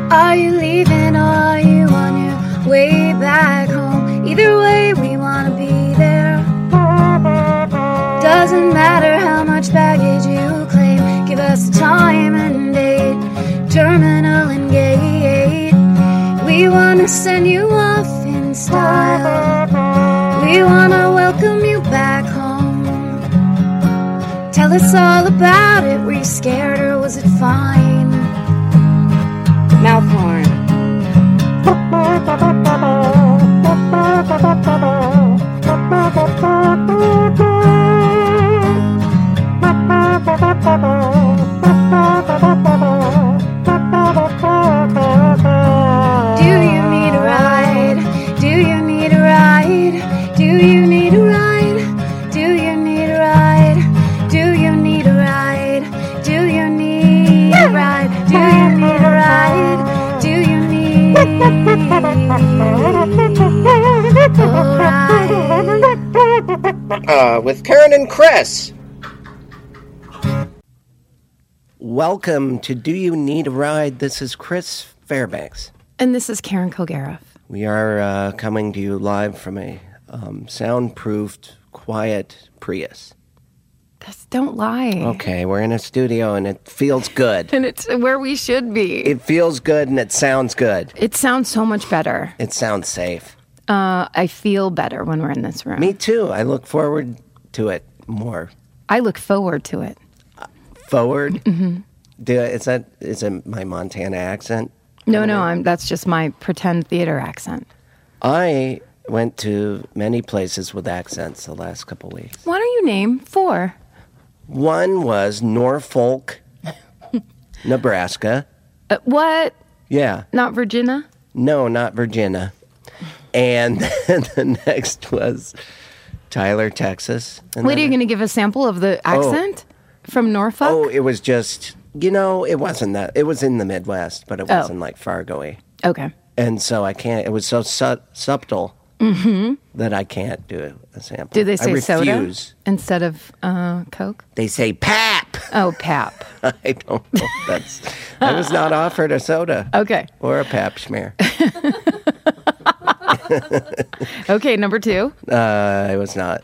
Are you leaving or are you on your way back home? Either way, we wanna be there. Doesn't matter how much baggage you claim. Give us a time and date, terminal and gate. We wanna send you off in style. We wanna welcome you back home. Tell us all about it. Were you scared or was it fine? Mouth horn. Do you need a ride? Do you need a ride? Do you need a ride? Do you need a ride? Do you need a ride? Do you need a ride? Do you need a ride? Do you need a ride? With Karen and Chris. Welcome to Do You Need a Ride? This is Chris Fairbanks. And this is Karen Kilgariff. We are coming to you live from a soundproofed, quiet Prius. Don't lie. Okay, we're in a studio and it feels good. And it's where we should be. It feels good and it sounds good. It sounds so much better. It sounds safe. I feel better when we're in this room. Me too. I look forward to it more. I look forward to it. Forward? Mm-hmm. Is it my Montana accent? No, that's just my pretend theater accent. I went to many places with accents the last couple weeks. Why don't you name 4? One was Norfolk, Nebraska. What? Yeah. Not Virginia? No, not Virginia. And then the next was Tyler, Texas. And Wait, are you going to give a sample of the accent from Norfolk? Oh, it was just, it wasn't that. It was in the Midwest, but it wasn't like Fargo-y. Okay. And so it was so subtle that I can't do a sample. Do they say I refuse. soda instead of Coke? They say pap. Oh, pap. I don't know. I was not offered a soda. Okay. Or a pap schmear. Okay, number 2. I was not.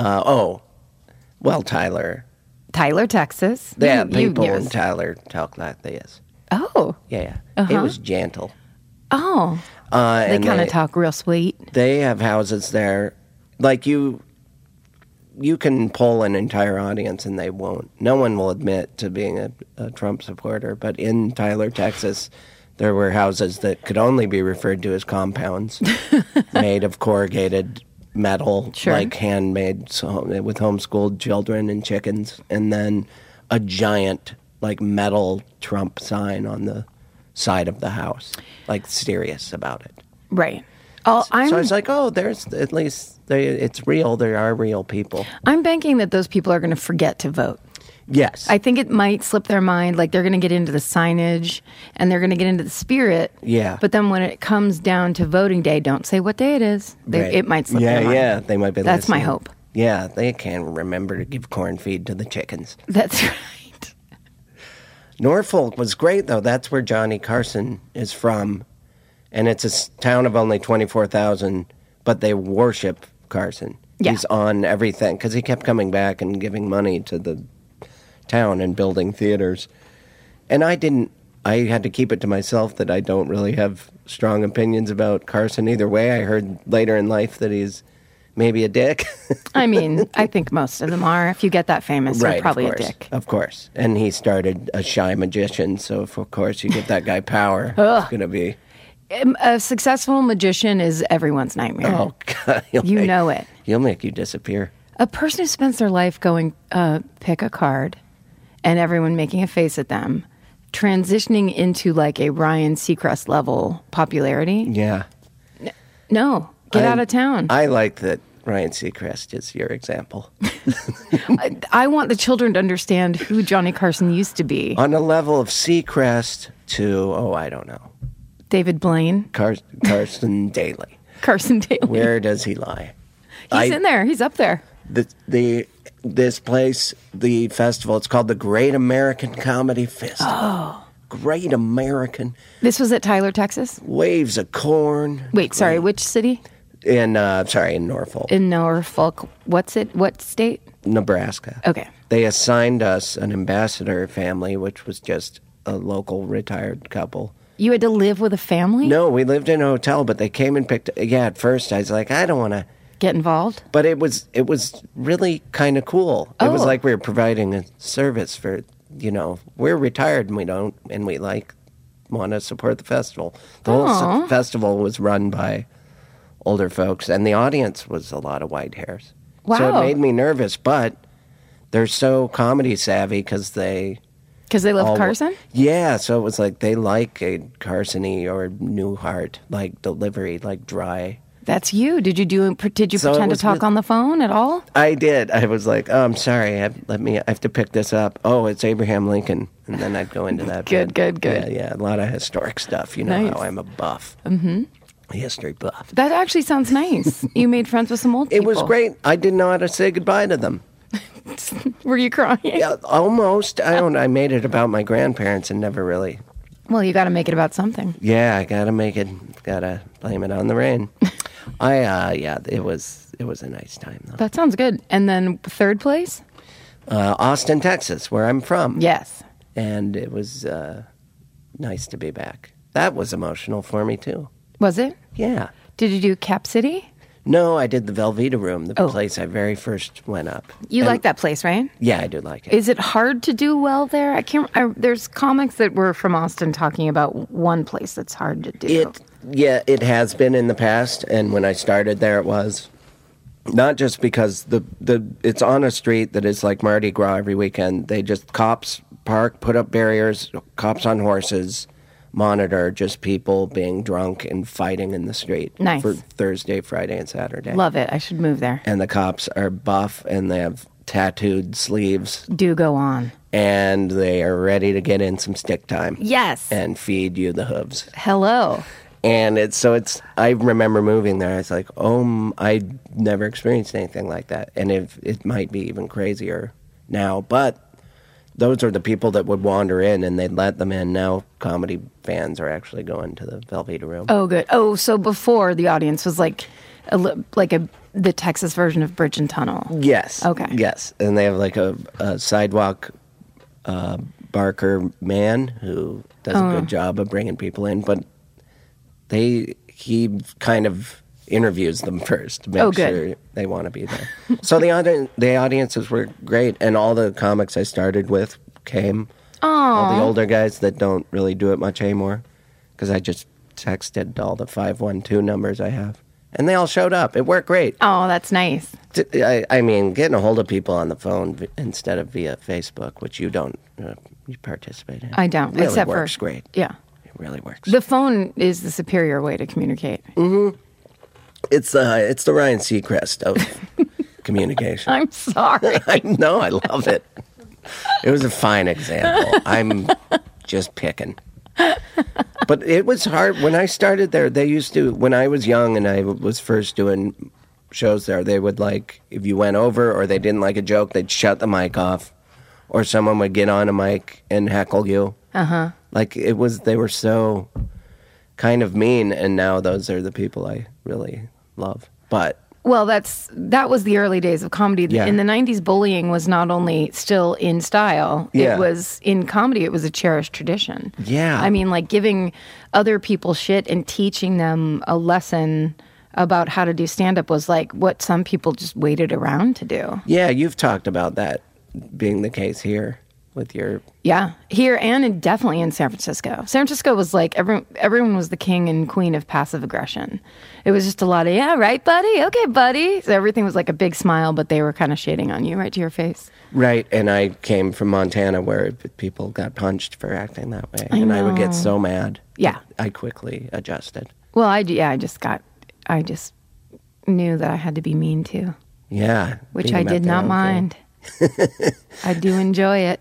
Tyler. Tyler, Texas. Yeah, people in Tyler talk like this. Oh. Yeah. Uh-huh. It was gentle. Oh. They kind of talk real sweet. They have houses there. Like you can poll an entire audience and they won't. No one will admit to being a Trump supporter. But in Tyler, Texas, there were houses that could only be referred to as compounds made of corrugated metal, like handmade, with homeschooled children and chickens. And then a giant, like, metal Trump sign on the side of the house, like serious about it. Right. So I was like, there's at least, it's real. There are real people. I'm banking that those people are going to forget to vote. Yes. I think it might slip their mind, like they're going to get into the signage and they're going to get into the spirit. Yeah. But then when it comes down to voting day, don't say what day it is. It might slip their mind. Yeah, they might be That's listening. my hope. Yeah, they can't remember to give corn feed to the chickens. That's right. Norfolk was great, though. That's where Johnny Carson is from. And it's a town of only 24,000, but they worship Carson. Yeah. He's on everything, because he kept coming back and giving money to the town and building theaters. And I had to keep it to myself that I don't really have strong opinions about Carson either way. I heard later in life that he's maybe a dick. I mean, I think most of them are. If you get that famous, you're probably a dick. Of course. And he started a shy magician, so if, of course, you give that guy power, it's going to be... A successful magician is everyone's nightmare. Oh, God. Know it. He'll make you disappear. A person who spends their life going, pick a card, and everyone making a face at them, transitioning into like a Ryan Seacrest level popularity. Yeah. No, get out of town. I like that Ryan Seacrest is your example. I want the children to understand who Johnny Carson used to be. On a level of Seacrest to, I don't know. David Blaine. Carson Daly. Carson Daly. Where does he lie? He's in there. He's up there. This place, the festival, it's called the Great American Comedy Festival. Oh. great American. This was at Tyler, Texas? Waves of corn. Wait, sorry, which city? In Norfolk. In Norfolk. What state? Nebraska. Okay. They assigned us an ambassador family, which was just a local retired couple. You had to live with a family? No, we lived in a hotel, but they came and picked. Yeah, at first I was like, I don't want to get involved. But it was really kind of cool. It was like we were providing a service for, we're retired and we want to support the festival. The whole festival was run by older folks, and the audience was a lot of white hairs. Wow. So it made me nervous, but they're so comedy savvy because they love Carson? Yeah, so it was like they like a Carson-y or Newhart, like delivery, like dry. That's you. Did you pretend to talk on the phone at all? I did. I was like, "Oh, I'm sorry. I have to pick this up. Oh, it's Abraham Lincoln," and then I'd go into that. Good. Yeah, a lot of historic stuff. You know nice. How I'm a buff. Mm-hmm. History buff. That actually sounds nice. You made friends with some old people. It was great. I didn't know how to say goodbye to them. Were you crying? Yeah, almost. I made it about my grandparents and never really. Well, you got to make it about something. Yeah, I got to make it. Got to blame it on the rain. It was a nice time though. That sounds good. And then third place? Austin, Texas, where I'm from. Yes. And it was nice to be back. That was emotional for me too. Was it? Yeah. Did you do Cap City? No, I did the Velveeta Room, the place I very first went up. You like that place, right? Yeah, I do like it. Is it hard to do well there? There's comics that were from Austin talking about one place that's hard to do. It has been in the past, and when I started there, it was not just because it's on a street that is like Mardi Gras every weekend. They just cops park, put up barriers, cops on horses, monitor just people being drunk and fighting in the street. Nice. For Thursday, Friday, and Saturday. Love it. I should move there. And the cops are buff, and they have tattooed sleeves. Do go on. And they are ready to get in some stick time. Yes. And feed you the hooves. Hello. And I remember moving there. I was like, I never experienced anything like that. And it might be even crazier now. But those are the people that would wander in, and they'd let them in. Now comedy fans are actually going to the Velveeta Room. Oh, good. Oh, so before the audience was like the Texas version of Bridge and Tunnel. Yes. Okay. Yes. And they have like a sidewalk barker man who does a good job of bringing people in. But he kind of interviews them first to make sure they want to be there. So the audiences were great, and all the comics I started with came. All the older guys that don't really do it much anymore, because I just texted all the 512 numbers I have, and they all showed up. It worked great. Oh, that's nice. I mean, getting a hold of people on the phone instead of via Facebook, which you don't you participate in. I don't. Really except works great. Yeah. It really works. The phone is the superior way to communicate. Mm-hmm. It's the Ryan Seacrest of communication. I'm sorry. I know, I love it. It was a fine example. I'm just picking. But it was hard. When I started there, they used to, when I was young and I was first doing shows there, they would if you went over or they didn't like a joke, they'd shut the mic off. Or someone would get on a mic and heckle you. Uh-huh. They were so kind of mean, and now those are the people I really love. But well, that was the early days of comedy. Yeah. In the 90s, bullying was not only still in style, Yeah. It was in comedy, it was a cherished tradition. Yeah. I mean, giving other people shit and teaching them a lesson about how to do stand-up was what some people just waited around to do. Yeah, you've talked about that being the case here with your... Yeah, here and definitely in San Francisco. San Francisco was everyone was the king and queen of passive aggression. It was just a lot of, yeah, right, buddy? Okay, buddy. So everything was like a big smile, but they were kind of shading on you right to your face. Right, and I came from Montana where people got punched for acting that way. I I would get so mad. Yeah. I quickly adjusted. Well, I just knew that I had to be mean too. Yeah. Which I did not mind. I do enjoy it.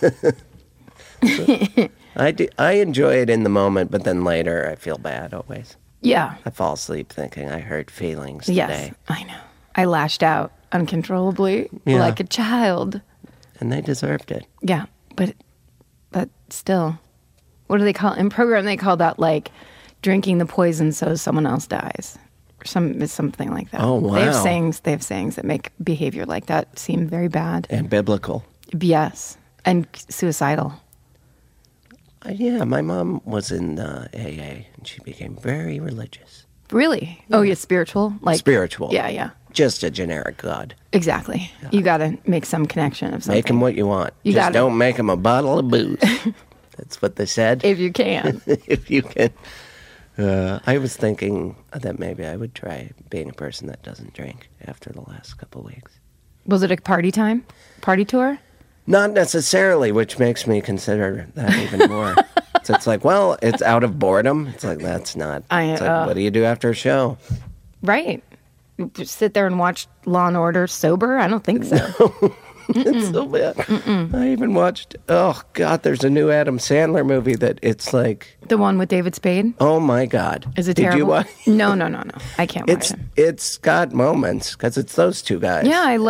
I enjoy it in the moment, but then later I feel bad always. Yeah. I fall asleep thinking I hurt feelings Yes, today. I know. I lashed out uncontrollably like a child. And they deserved it. Yeah, but still. what do they call in program? They call that like drinking the poison so someone else dies, or something like that. Oh, wow. They have sayings that make behavior like that seem very bad And biblical. Yes, and suicidal. Yeah, my mom was in AA, and she became very religious. Really? Oh, yeah, spiritual, like Spiritual. Yeah. Just a generic God. Exactly. Yeah. You got to make some connection of something. Make him what you want. You Just gotta. don't make him a bottle of booze. That's what they said. If you can. If you can. I was thinking that maybe I would try being a person that doesn't drink after the last couple weeks. Was it a party tour? Not necessarily, which makes me consider that even more. So it's like, well, it's out of boredom. It's like, that's not. It's like, what do you do after a show? Right. You just sit there and watch Law and Order sober? I don't think so. It's so bad. I even watched, oh, God, there's a new Adam Sandler movie that it's like. The one with David Spade? Oh, my God. Is it terrible? Did you watch? No. I can't watch it. It's got moments because it's those two guys. Yeah, I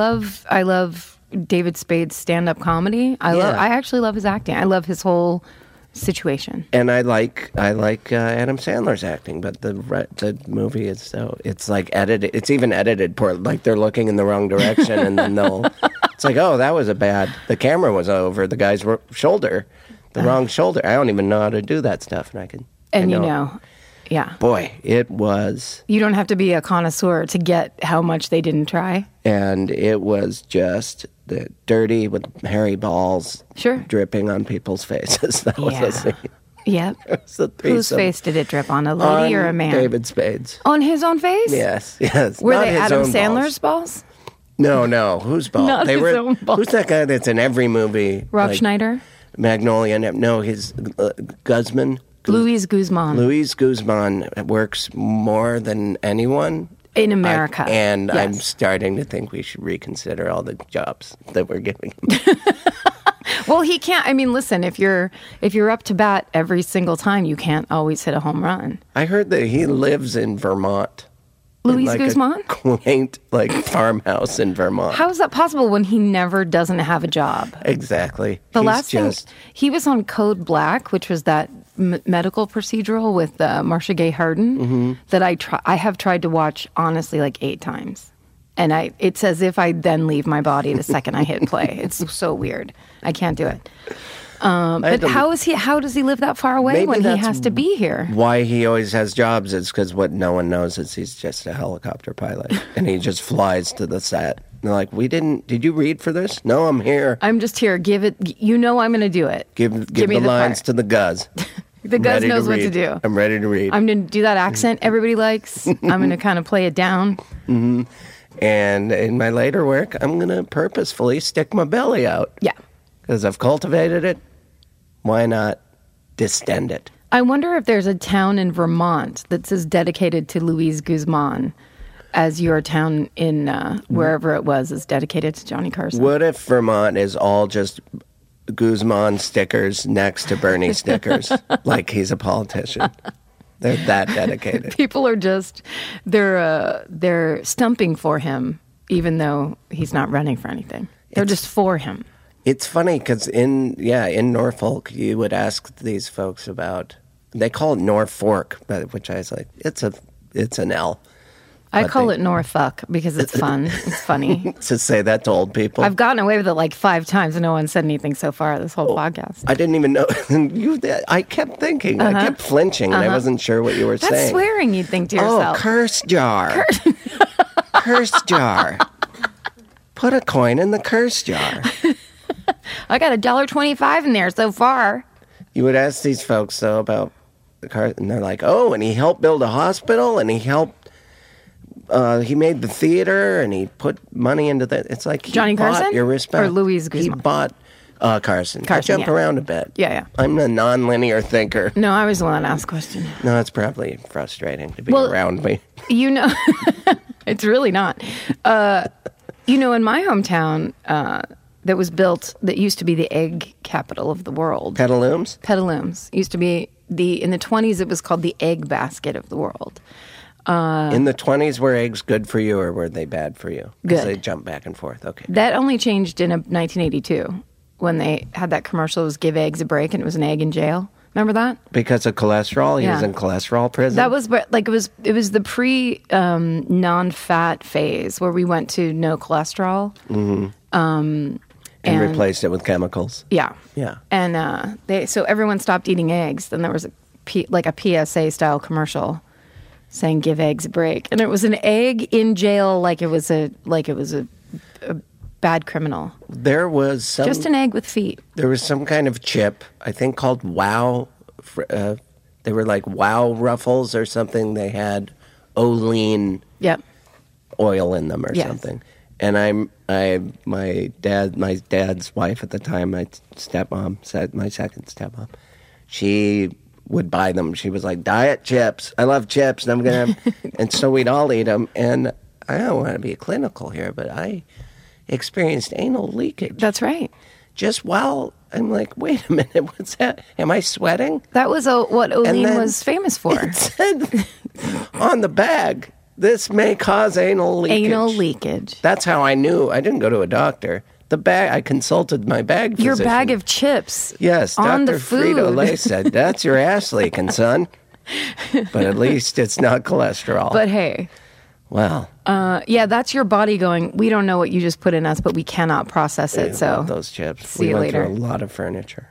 love David Spade's stand-up comedy. I actually love his acting. I love his whole situation. And I like Adam Sandler's acting, but the movie is so it's like edited. It's even edited poor. Like they're looking in the wrong direction, and then it's like, oh, that was the camera was over the guy's shoulder, the wrong shoulder. I don't even know how to do that stuff, and I can. And you know. Yeah. Boy, it was. You don't have to be a connoisseur to get how much they didn't try. And it was just dirty with hairy balls dripping on people's faces. That was the scene. Yep. Whose face did it drip on? A lady or a man? David Spade's. On his own face? Yes. Were Not they his Adam own Sandler's balls? No. Whose balls? Not his own balls. Who's that guy that's in every movie? Rob Schneider? Magnolia. No, his Guzman. Luis Guzman. Luis Guzman works more than anyone in America. And yes. I'm starting to think we should reconsider all the jobs that we're giving him. Well, he can't. I mean, listen, if you're up to bat every single time, you can't always hit a home run. I heard that he lives in Vermont. Luis Guzman? A quaint, farmhouse in Vermont. How is that possible when he never doesn't have a job? Exactly. He was on Code Black, which was that medical procedural with Marcia Gay Harden that I have tried to watch honestly 8 times. And it's as if I then leave my body the second I hit play. It's so weird. I can't do it. But how does he live that far away when he has to be here? Why he always has jobs is because what no one knows is he's just a helicopter pilot. And he just flies to the set. And they're like, did you read for this? No, I'm here. I'm just here. Give it, I'm going to do it. Give me the lines to the Guz. The Guz knows what to do. I'm ready to read. I'm going to do that accent everybody likes. I'm going to kind of play it down. Mm-hmm. And in my later work, I'm going to purposefully stick my belly out. Yeah. Because I've cultivated it. Why not distend it? I wonder if there's a town in Vermont that's as dedicated to Luis Guzman as your town in wherever it was is dedicated to Johnny Carson. What if Vermont is all just Guzman stickers next to Bernie stickers, like he's a politician? They're that dedicated. People are just they're stumping for him, even though he's not running for anything. They're just for him. It's funny because in Norfolk, you would ask these folks about. They call it Norfolk, which I was like, it's an L. I call it Norfolk because it's fun. It's funny to say that to old people. I've gotten away with it 5 times, and no one said anything so far this whole podcast. I didn't even know. I kept thinking. I kept flinching, and I wasn't sure what you were saying. That's swearing, you'd think to yourself. Oh, curse jar. Curse jar. Put a coin in the curse jar. I got $1.25 in there so far. You would ask these folks, though, about the car, and they're like, oh, and he helped build a hospital, and he helped, he made the theater, and he put money into that. It's like Johnny Carson? Your respect. Or Luis Guzman? He bought Carson. I jump around a bit. Yeah. I'm a non-linear thinker. No, I was the one that asked questions. No, it's probably frustrating to be around me. It's really not. In my hometown, that was built, that used to be the egg capital of the world. Petalooms? Petalooms. Used to be, in the 1920s, it was called the egg basket of the world. In the 1920s, were eggs good for you or were they bad for you? Because Good. they jump back and forth. Okay. That only changed in 1982 when they had that commercial, it was Give Eggs a Break, and it was an egg in jail. Remember that? Because of cholesterol? He Yeah. was in cholesterol prison? That was like it was the pre non-fat phase where we went to no cholesterol. and replaced it with chemicals. Yeah. Yeah. And so everyone stopped eating eggs. Then there was a PSA style commercial saying "Give eggs a break," and it was an egg in jail, like it was a bad criminal. There was some, Just an egg with feet. There was some kind of chip, I think called Wow. They were like Wow Ruffles or something. They had Olean Yep. oil in them or Yes. something. And my dad's wife at the time, my second stepmom, she would buy them. She was like, diet chips. I love chips, and I'm gonna. And so we'd all eat them. And I don't want to be clinical here, but I experienced anal leakage. That's right. Just while I'm like, wait a minute, what's that? Am I sweating? That was what Olean then was famous for. It said on the bag, this may cause anal leakage. Anal leakage. That's how I knew. I didn't go to a doctor. The bag, I consulted my bag physician. Your bag of chips. Yes, on Dr. the food. Frito-Lay said, that's your ass leaking, son. But at least it's not cholesterol. But hey, well, yeah, that's your body going, we don't know what you just put in us, but we cannot process it. I So love those chips. see we you went later. through a lot of furniture.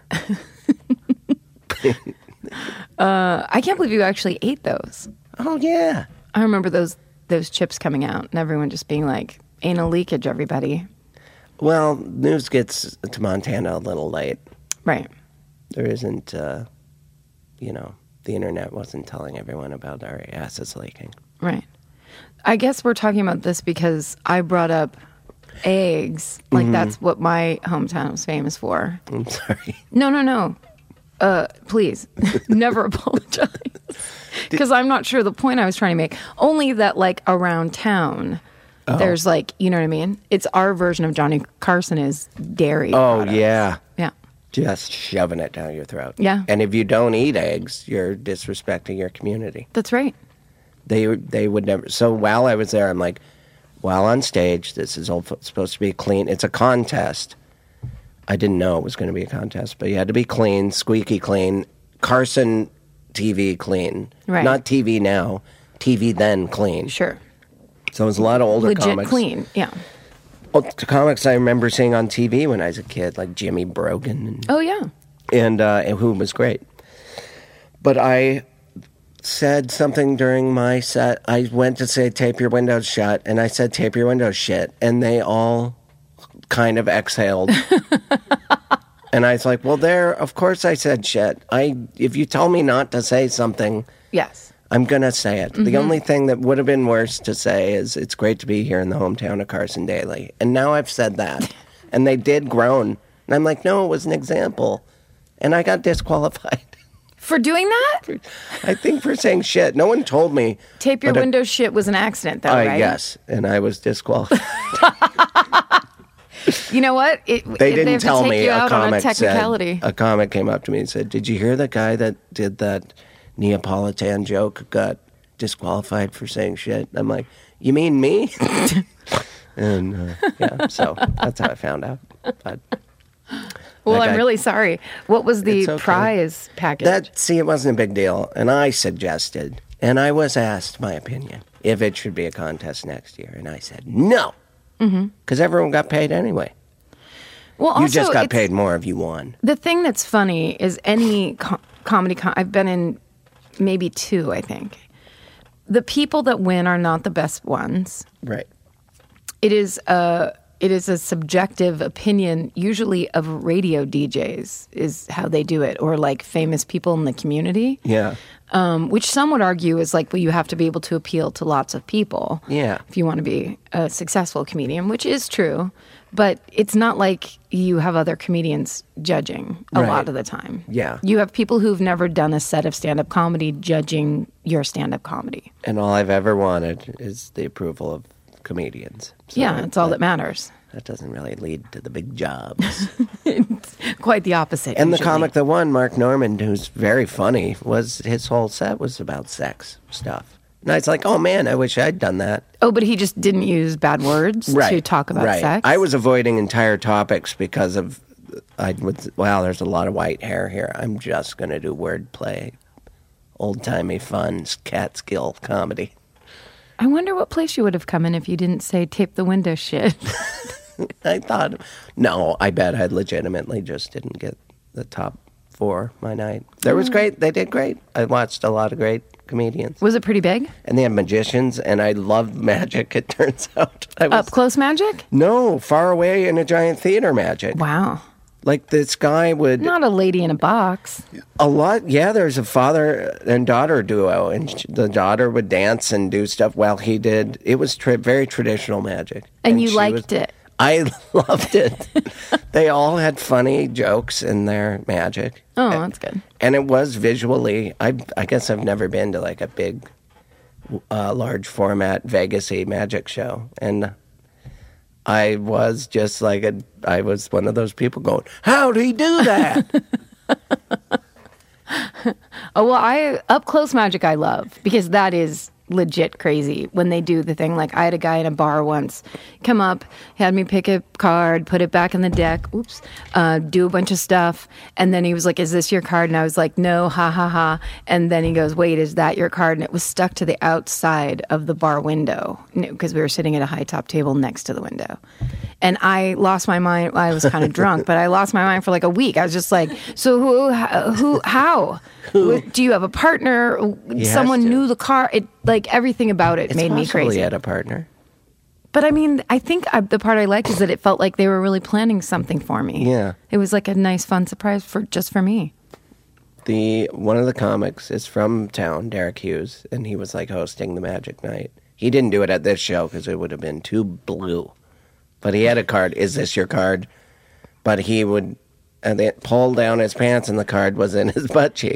I can't believe you actually ate those. Oh, yeah. I remember those chips coming out and everyone just being like, anal leakage, everybody. Well, news gets to Montana a little late. Right. There isn't, the internet wasn't telling everyone about our asses leaking. Right. I guess we're talking about this because I brought up eggs. Like that's what my hometown was famous for. I'm sorry. No. Please, never apologize. Because I'm not sure the point I was trying to make. Only that, like, around town, there's, like, you know what I mean? It's our version of Johnny Carson is dairy. Oh, products. yeah. Yeah. Just shoving it down your throat. Yeah. And if you don't eat eggs, you're disrespecting your community. That's right. They would never. So while I was there, I'm like, while on stage, this is all supposed to be clean. It's a contest. I didn't know it was going to be a contest, but you had to be clean, squeaky clean, Carson TV clean. Right. Not TV now, TV then clean. Sure. So it was a lot of older Legit comics. clean. Yeah. Well, the comics I remember seeing on TV when I was a kid, like Jimmy Brogan Oh, yeah. and who was great. But I said something during my set. I went to say tape your windows shut, and I said tape your windows shut, and they all kind of exhaled. And I was like, well, of course I said shit. If you tell me not to say something, Yes. I'm going to say it. The only thing that would have been worse to say is it's great to be here in the hometown of Carson Daly. And now I've said that. And they did groan. And I'm like, no, it was an example. And I got disqualified. For doing that? I think for saying shit. No one told me. Tape your but window shit was an accident, though, right? Yes. And I was disqualified. You know what? They have didn't to tell take me. you A out on comic technicality. said, a comic came up to me and said, did you hear the guy that did that Neapolitan joke got disqualified for saying shit? I'm like, you mean me? And yeah, so that's how I found out. But Well, that I'm guy- really sorry. What was the It's okay. prize package? it wasn't a big deal. And I suggested, and I was asked my opinion, if it should be a contest next year. And I said, no. Because everyone got paid anyway. Well, You also, just got it's- paid more if you won. The thing that's funny is any comedy. I've been in maybe 2, I think. The people that win are not the best ones. Right. It is a subjective opinion, usually of radio DJs, is how they do it, or like famous people in the community. Yeah. Which some would argue is like, well, you have to be able to appeal to lots of people. Yeah. If you want to be a successful comedian, which is true, but it's not like you have other comedians judging a Right. lot of the time. Yeah. You have people who've never done a set of stand-up comedy judging your stand-up comedy. And all I've ever wanted is the approval of comedians. So Yeah, that's all that matters. That doesn't really lead to the big jobs. Quite the opposite. And the usually. comic that won, Mark Norman, who's very funny, his whole set was about sex stuff. And I was like, oh man, I wish I'd done that. Oh, but he just didn't use bad words to talk about sex? I was avoiding entire topics because of wow, there's a lot of white hair here. I'm just going to do wordplay, old-timey fun, Catskill comedy. I wonder what place you would have come in if you didn't say tape the window shit. I thought, no, I bet I legitimately just didn't get the top 4 my night. There was great. They did great. I watched a lot of great comedians. Was it pretty big? And they had magicians, and I loved magic, it turns out. Up close magic? No, far away in a giant theater magic. Wow. Like this guy would... Not a lady in a box. A lot, yeah, there's a father and daughter duo, and the daughter would dance and do stuff while he did. It was very traditional magic. And you liked it? I loved it. They all had funny jokes in their magic. Oh, that's good. And it was visually, I guess I've never been to like a big, large format Vegas-y magic show. And I was just like, I was one of those people going, how'd he do that? Oh, well, up close magic I love because that is legit crazy when they do the thing. Like I had a guy in a bar once come up, had me pick a card, put it back in the deck, do a bunch of stuff, and then he was like, is this your card? And I was like, no, ha ha ha. And then he goes, wait, is that your card? And it was stuck to the outside of the bar window because we were sitting at a high top table next to the window. And I lost my mind. I was kind of drunk, but I lost my mind for like a week. I was just like, so how? Do you have a partner? Someone knew the car. It like everything about it made me crazy. He had a partner. But I mean, I think the part I liked is that it felt like they were really planning something for me. Yeah. It was like a nice, fun surprise for me. One of the comics is from town, Derek Hughes, and he was like hosting the Magic Night. He didn't do it at this show because it would have been too blue. But he had a card. Is this your card? But he would pull down his pants and the card was in his butt cheek.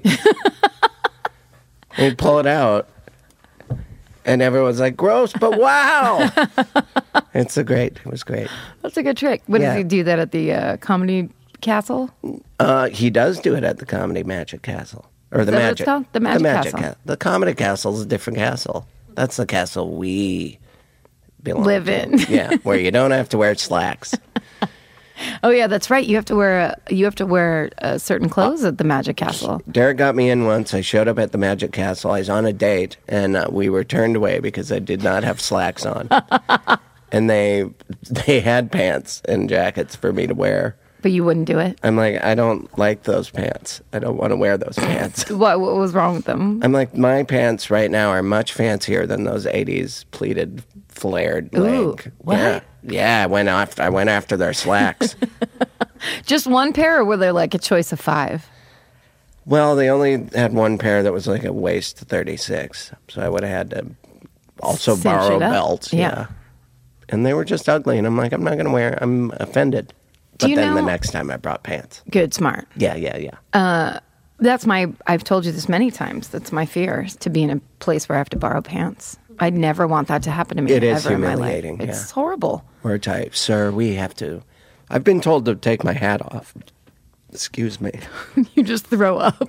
He'd pull it out. And everyone's like, gross, but wow. It was great. That's a good trick. Does he do that at the Comedy Castle? He does do it at the Comedy Magic Castle. Or the Is that what Magic. it's called? The Magic Castle. The Comedy Castle is a different castle. That's the castle we live to. in. Yeah, where you don't have to wear slacks. Oh yeah, that's right. You have to wear certain clothes at the Magic Castle. Derek got me in once. I showed up at the Magic Castle. I was on a date, and we were turned away because I did not have slacks on. And they had pants and jackets for me to wear. But you wouldn't do it? I'm like, I don't like those pants. I don't want to wear those pants. What was wrong with them? I'm like, my pants right now are much fancier than those 80s pleated, flared leg. What? Yeah, I went after their slacks. Just one pair, or were there like a choice of 5? Well, they only had one pair that was like a waist 36, so I would have had to also Cinch borrow it up. belts. Yeah. And they were just ugly, and I'm like, I'm not going to wear. I'm offended. But then the next time I brought pants. Good, smart. Yeah. I've told you this many times. That's my fear, is to be in a place where I have to borrow pants. I'd never want that to happen to me It is ever in my life. humiliating, yeah. It's horrible. We're tight. Sir, we have to. I've been told to take my hat off. Excuse me. You just throw up.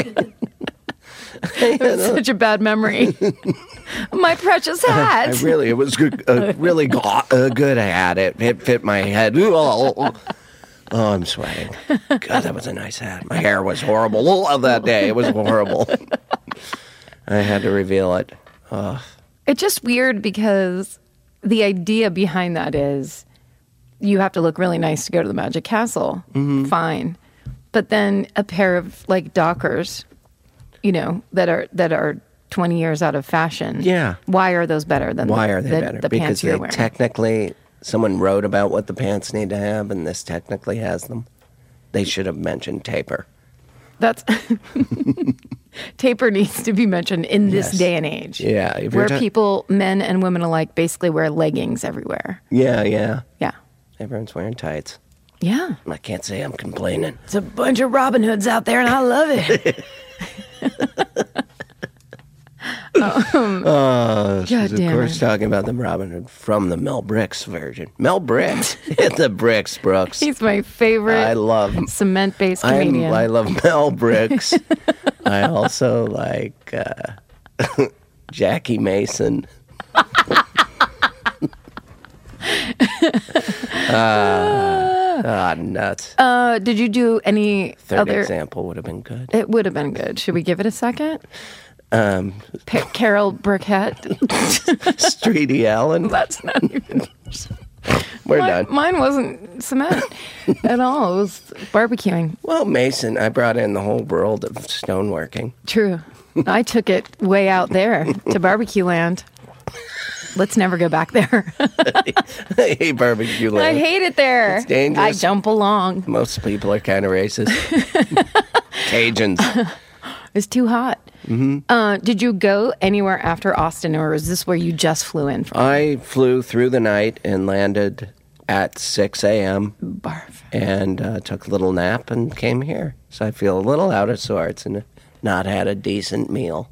It's such a bad memory. My precious hat. It was a really good hat. It fit my head. Oh, I'm sweating. God, that was a nice hat. My hair was horrible that day. It was horrible. I had to reveal it. It's just weird because the idea behind that is you have to look really nice to go to the Magic Castle. Mm-hmm. Fine. But then a pair of like Dockers, that are 20 years out of fashion. Yeah. Why are those better than Why are they better? The because pants you're wearing? technically, someone wrote about what the pants need to have, and this technically has them. They should have mentioned taper. That's taper needs to be mentioned in this day and age. Yeah. Where people, men and women alike, basically wear leggings everywhere. Yeah, yeah. Yeah. Everyone's wearing tights. Yeah. I can't say I'm complaining. It's a bunch of Robin Hoods out there, and I love it. She's of course talking about the Robin Hood from the Mel Brooks version. Mel Brooks. Hit the bricks, Brooks. He's my favorite I love cement-based comedian. I love Mel Brooks. I also like Jackie Mason. Ah, nuts. Did you do any Third other? example would have been good. It would have been good. Should we give it a second? Um, Carol Burkett. Streety Allen. That's not even. We're done. Mine wasn't cement at all. It was barbecuing. Well, Mason, I brought in the whole world of stoneworking. True. I took it way out there to barbecue land. Let's never go back there. I hate barbecue I land. hate it there. It's dangerous. I don't belong. Most people are kind of racist. Cajuns. It's too hot. Mm-hmm. Did you go anywhere after Austin, or is this where you just flew in from? I flew through the night and landed at 6 a.m. Barf. and took a little nap and came here. So I feel a little out of sorts and not had a decent meal.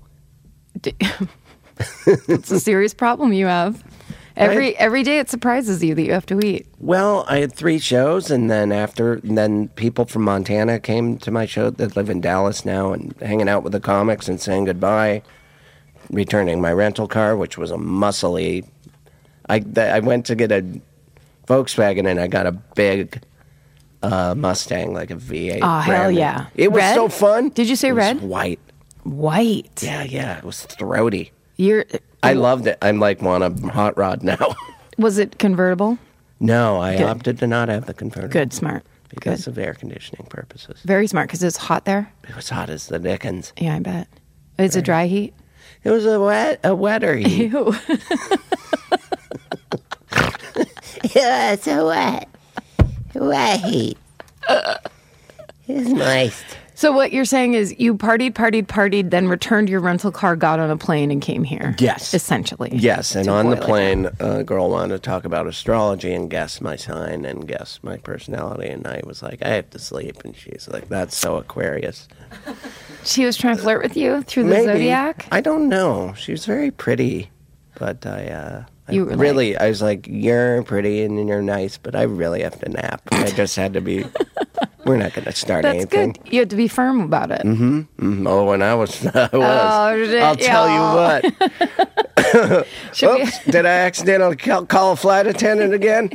It's a serious problem you have. Every day it surprises you that you have to eat. Well, I had 3 shows, and then people from Montana came to my show that live in Dallas now and hanging out with the comics and saying goodbye, returning my rental car, which was a muscly. I went to get a Volkswagen, and I got a big Mustang, like a V8. Oh, hell yeah. It was Red? so fun. Did you say It was red? white. White. Yeah, it was throaty. You're. I loved it. I'm like want a hot rod now. Was it convertible? No, I Good. opted to not have the convertible. Good, smart. Because Good. of air conditioning purposes. Very smart because it's hot there. It was hot as the dickens. Yeah, I bet. It's a dry heat. It was a wetter heat. Ew. Yeah, it's a wet heat. It's nice. So what you're saying is you partied, then returned your rental car, got on a plane, and came here. Yes. Essentially. Yes, and To on the boil it plane, a girl wanted to talk about astrology and guess my sign and guess my personality, and I was like, I have to sleep, and she's like, that's so Aquarius. down. She was trying to flirt with you through the Maybe. zodiac? I don't know. She was very pretty, but I You were really, I was like, you're pretty and you're nice, but I really have to nap. I just had to be. We're not going to start That's anything. good. You had to be firm about it. Oh, when I was, I was. Oh, shit, I'll tell y'all. you what. Should we- Oops, did I accidentally call a flight attendant again?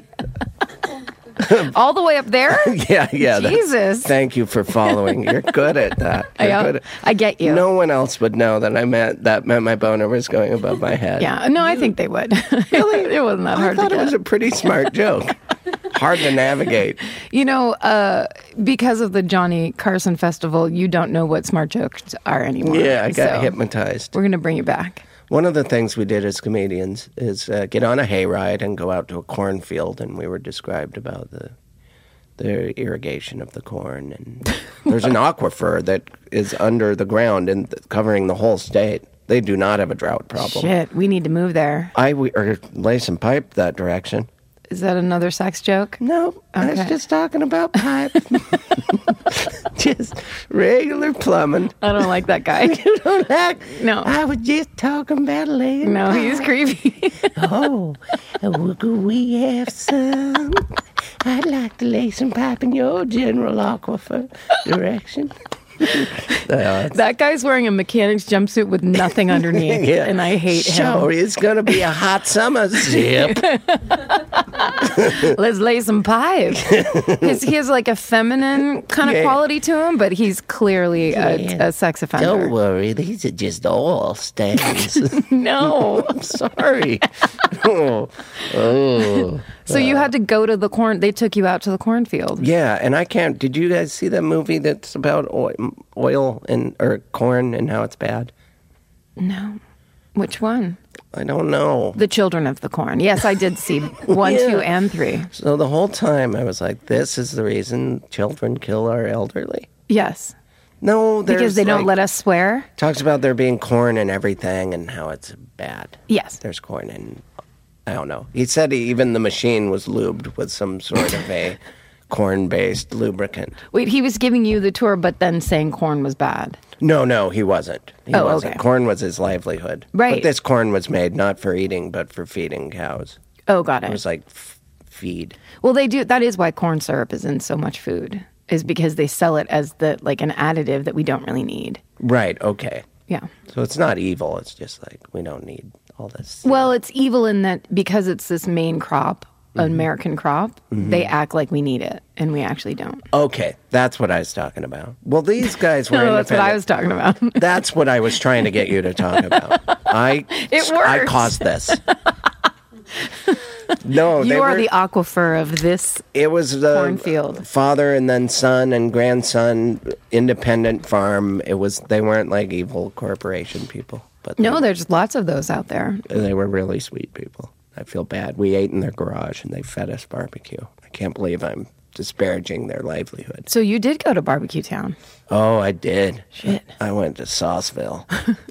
all the way up there? Yeah. Jesus. Thank you for following. You're good at that. You're good at- I get you. No one else would know that that meant my boner was going above my head. Yeah. No, I think they would. Really? It wasn't that I hard to thought it get. was a pretty smart joke. Hard to navigate. You know, because of the Johnny Carson Festival, you don't know what smart jokes are anymore. Yeah, I got So hypnotized. We're going to bring you back. One of the things we did as comedians is get on a hayride and go out to a cornfield, and we were described about the irrigation of the corn. And there's an aquifer that is under the ground and covering the whole state. They do not have a drought problem. Shit, we need to move there. Or lay some pipe that direction. Is that another sex joke? No, I was Okay. just talking about pipe. Just regular plumbing. I don't like that guy. You don't like? No. I was just talking about laying No, he's creepy. Oh, could we have some? I'd like to lay some pipe in your general aquifer direction. That guy's wearing a mechanic's jumpsuit with nothing underneath, Yeah. and I hate So him. it's going to be a hot summer. Zip. Let's lay some pipe. He has like a feminine kind of Yeah. quality to him, but he's clearly a sex offender. Don't worry, these are just oil stains. No. I'm sorry. Oh. So you had to go to the corn. They took you out to the cornfield. Yeah, and I can't. Did you guys see that movie that's about oil or corn and how it's bad? No. Which one? I don't know. The Children of the Corn. Yes, I did see 1, Yeah. 2, and 3. So the whole time I was like, this is the reason children kill our elderly. Yes. No, Because they don't let us swear. Talks about there being corn and everything and how it's bad. Yes. There's corn and I don't know. He said even the machine was lubed with some sort of a corn-based lubricant. Wait, he was giving you the tour, but then saying corn was bad. No, he wasn't. He Oh, wasn't. okay. Corn was his livelihood. Right. But this corn was made not for eating, but for feeding cows. Oh, got It it. was like feed. Well, they do. That is why corn syrup is in so much food, is because they sell it as like an additive that we don't really need. Right, okay. Yeah. So it's not evil. It's just like we don't need all this. Well, it's evil in that because it's this main crop American crop, they act like we need it, and we actually don't. Okay, that's what I was talking about. Well, these guys were No, that's what I independent. was talking about. That's what I was trying to get you to talk about. I works. caused this. No, You are the aquifer of this. It was the cornfield. father and then son and grandson independent farm. They weren't like evil corporation people, but No, there's lots of those out there. they were really sweet people. I feel bad. We ate in their garage and they fed us barbecue. I can't believe I'm disparaging their livelihood. So you did go to Barbecue Town. Oh, I did. Shit. I went to Sauceville.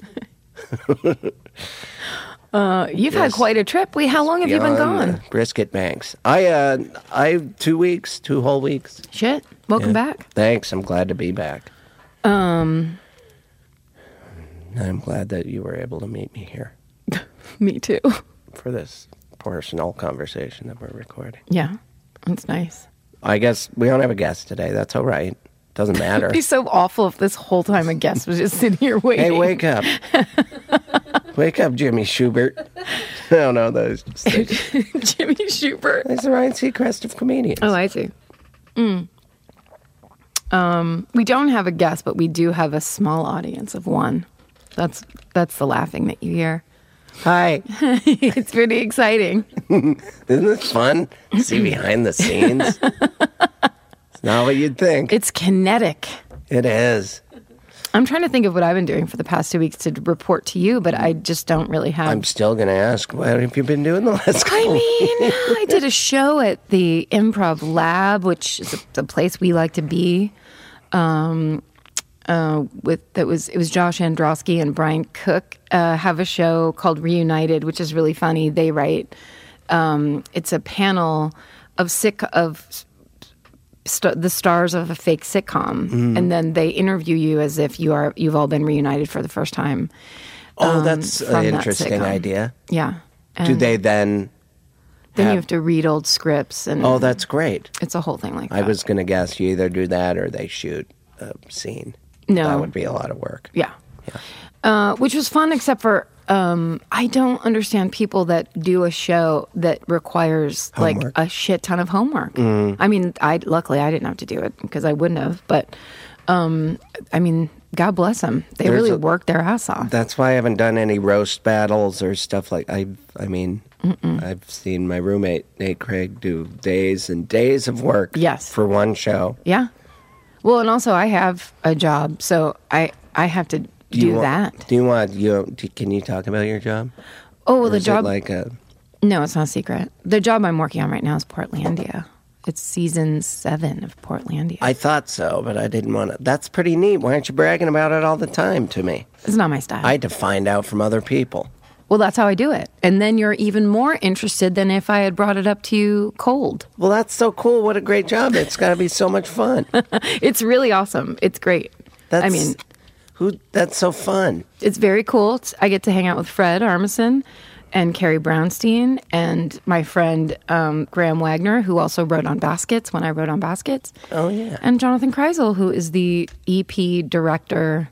You've had quite a trip. How long have you been Beyond gone? Brisket Banks. I 2 weeks, 2 whole weeks. Shit. Welcome Yeah. back. Thanks. I'm glad to be back. I'm glad that you were able to meet me here Me too. for this personal conversation that we're recording. Yeah. That's nice. I guess we don't have a guest today. That's all right. Doesn't matter. It'd be so awful if this whole time a guest was just sitting here waiting. Hey, wake up. Wake up, Jimmy Schubert. No, that's Jimmy Schubert. the Ryan Seacrest of comedians. Oh, I see. We don't have a guest, but we do have a small audience of one. That's the laughing that you hear. Hi. It's pretty exciting. Isn't this fun? See behind the scenes. It's not what you'd think. It's kinetic. It is. I'm trying to think of what I've been doing for the past 2 weeks to report to you, but I just don't really have. I'm still going to ask, what have you been doing the last couple I did a show at the Improv Lab, which is a place we like to be. It was Josh Androsky and Brian Cook have a show called Reunited, which is really funny. They write. It's a panel of the stars of a fake sitcom, and then they interview you as if you've all been reunited for the first time. Oh, that's from an that interesting sitcom. idea. Yeah. Do And they then? Then you have to read old scripts, and Oh, that's great. it's a whole thing like that. I was going to guess you either do that or they shoot a scene. No. That would be a lot of work. Yeah. Which was fun, except for I don't understand people that do a show that requires Homework. like a shit ton of homework. I mean, luckily I didn't have to do it because I wouldn't have. But I mean, God bless them. They There's really a- worked their ass off. That's why I haven't done any roast battles or stuff like. I've seen my roommate Nate Craig do days and days of work. Yes. For one show. Yeah. Well, and also I have a job, so I have to do that. Can you talk about your job? Oh, well, Or the is job. it like a. No, it's not a secret. The job I'm working on right now is Portlandia. It's season 7 of Portlandia. I thought so, but I didn't want to. That's pretty neat. Why aren't you bragging about it all the time to me? It's not my style. I had to find out from other people. Well, that's how I do it. And then you're even more interested than if I had brought it up to you cold. Well, that's so cool. What a great job. It's got to be so much fun. It's really awesome. It's great. That's so fun. It's very cool. I get to hang out with Fred Armisen and Carrie Brownstein and my friend Graham Wagner, who also wrote on Baskets when I wrote on Baskets. Oh, yeah. And Jonathan Kreisel, who is the EP director,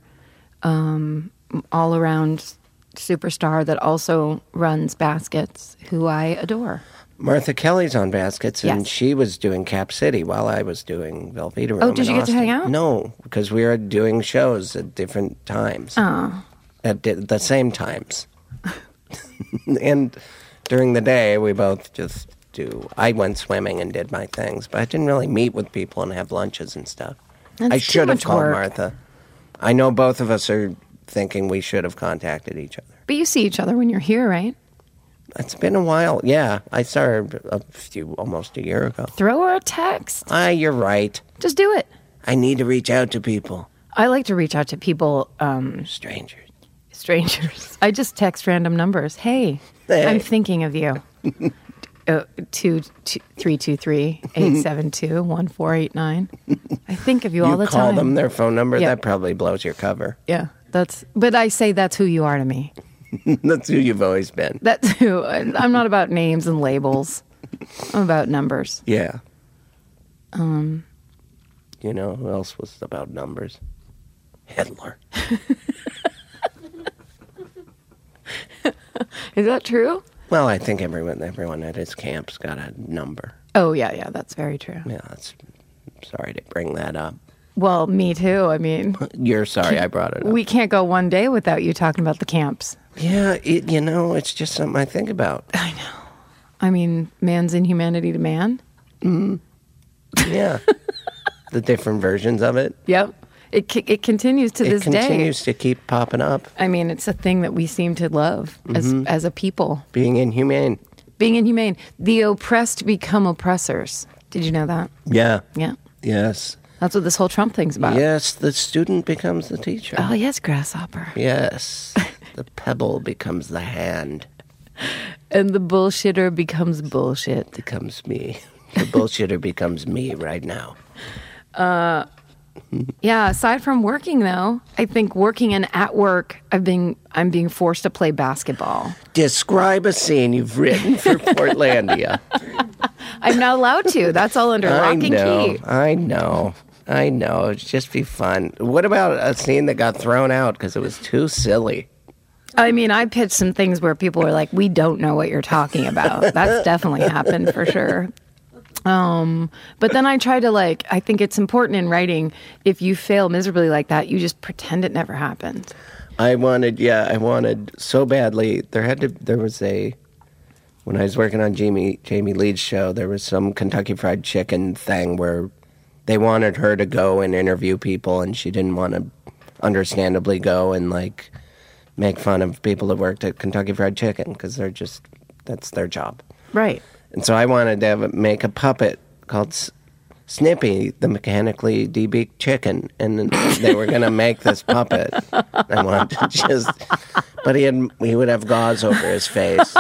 all-around superstar that also runs Baskets, who I adore. Martha Kelly's on Baskets, and Yes. she was doing Cap City while I was doing Velveeta Room. Oh, did in you get to hang Austin. out? No, because we were doing shows at different times. Oh. At the same times. And during the day, we both just I went swimming and did my things, but I didn't really meet with people and have lunches and stuff. That's I too should have much called work. Martha. I know both of us are thinking we should have contacted each other. But you see each other when you're here, right? It's been a while. Yeah, I saw her almost a year ago. Throw her a text. You're right. Just do it. I need to reach out to people. I like to reach out to people, Strangers. strangers. I just text random numbers. Hey, Hey. I'm thinking of you. 323-872-1489. I think of you all the You call time. them their phone number? Yeah. That probably blows your cover. Yeah, but I say that's who you are to me. That's who you've always been. That's who. I'm not about names and labels. I'm about numbers. Yeah. You know who else was about numbers? Hitler. Is that true? Well, I think everyone at his camp's got a number. Oh, yeah, that's very true. Yeah, sorry to bring that up. Well, me too. I mean, You're sorry I brought it up. we can't go one day without you talking about the camps. Yeah, it's just something I think about. I know. I mean, man's inhumanity to man. Yeah. The different versions of it. Yep. It continues to this It day. continues to keep popping up. I mean, it's a thing that we seem to love as a people. Being inhumane. Being inhumane. The oppressed become oppressors. Did you know that? Yeah. Yeah. Yes. That's what this whole Trump thing's about. Yes, the student becomes the teacher. Oh, yes, grasshopper. Yes. The pebble becomes the hand. And the bullshitter becomes bullshit. Becomes me. The bullshitter becomes me right now. Yeah, aside from working though, I think working and at work, I'm being forced to play basketball. Describe a scene you've written for Portlandia. I'm not allowed to. That's all under lock and key. I know. It'd just be fun. What about a scene that got thrown out because it was too silly? I mean, I pitched some things where people were like, "We don't know what you're talking about." That's definitely happened for sure. But then I try to I think it's important in writing, if you fail miserably like that, you just pretend it never happened. I wanted so badly. When I was working on Jamie Lee's show, there was some Kentucky Fried Chicken thing where they wanted her to go and interview people, and she didn't want to, understandably, go and make fun of people that worked at Kentucky Fried Chicken because that's their job. Right. And so I wanted to make a puppet called Snippy, the mechanically debeaked chicken, and they were going to make this puppet. I wanted to but he would have gauze over his face.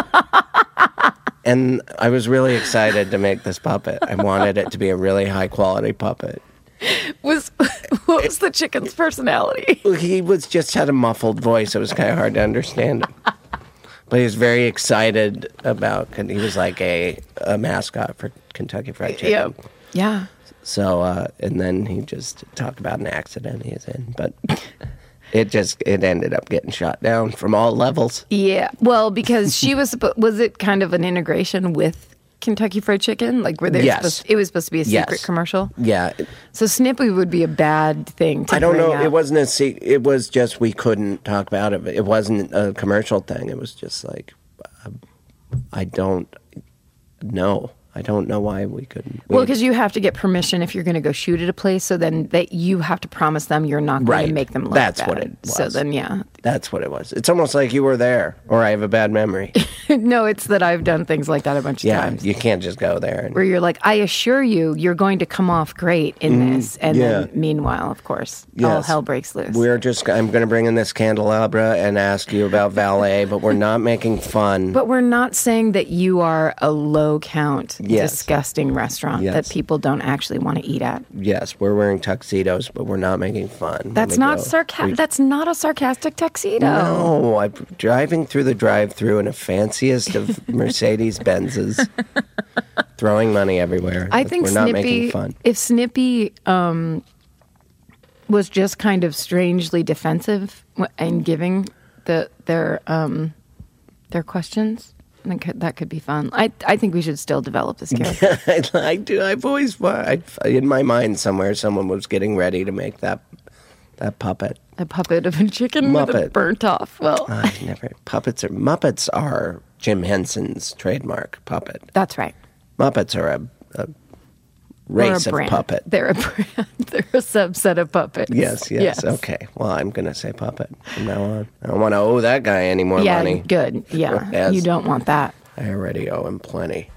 And I was really excited to make this puppet. I wanted it to be a really high quality puppet. What was the chicken's personality? He had a muffled voice. It was kind of hard to understand him. But he was very excited he was like a mascot for Kentucky Fried Chicken. Yeah. So, and then he just talked about an accident he was in. But it ended up getting shot down from all levels. Yeah. Well, because she was it kind of an integration with Kentucky Fried Chicken? Were they it was supposed to be a secret commercial? Yeah. So Snippy would be a bad thing to I don't know. Up. It wasn't a secret. It was just we couldn't talk about it. It wasn't a commercial thing. It was just I don't know. I don't know why we couldn't. Well, because you have to get permission if you're going to go shoot at a place, so then you have to promise them you're not going to make them look That's bad. what it was. So then, yeah. That's what it was. It's almost like you were there, or I have a bad memory. No, it's that I've done things like that a bunch of times. Yeah, you can't just go there. Where you're like, I assure you, you're going to come off great in this. And then meanwhile, of course, all hell breaks loose. I'm going to bring in this candelabra and ask you about valet, but we're not making fun. But we're not saying that you are a low count, disgusting restaurant that people don't actually want to eat at. Yes, we're wearing tuxedos, but we're not making fun. That's not That's not a sarcastic tuxedo. No, I'm driving through the drive-thru in a fanciest of Mercedes Benzes, throwing money everywhere. I think we're Snippy, not making fun. If Snippy was just kind of strangely defensive and giving their questions, I think that could be fun. I think we should still develop this character. I do. I've always in my mind somewhere someone was getting ready to make that puppet. A puppet of a chicken with a burnt off. Well, Muppets are Jim Henson's trademark puppet. That's right. Muppets are a race of puppet. They're a brand. They're a subset of puppets. Yes. Okay. Well, I'm going to say puppet from now on. I don't want to owe that guy any more money. Yeah, good. Yeah, you don't want that. I already owe him plenty.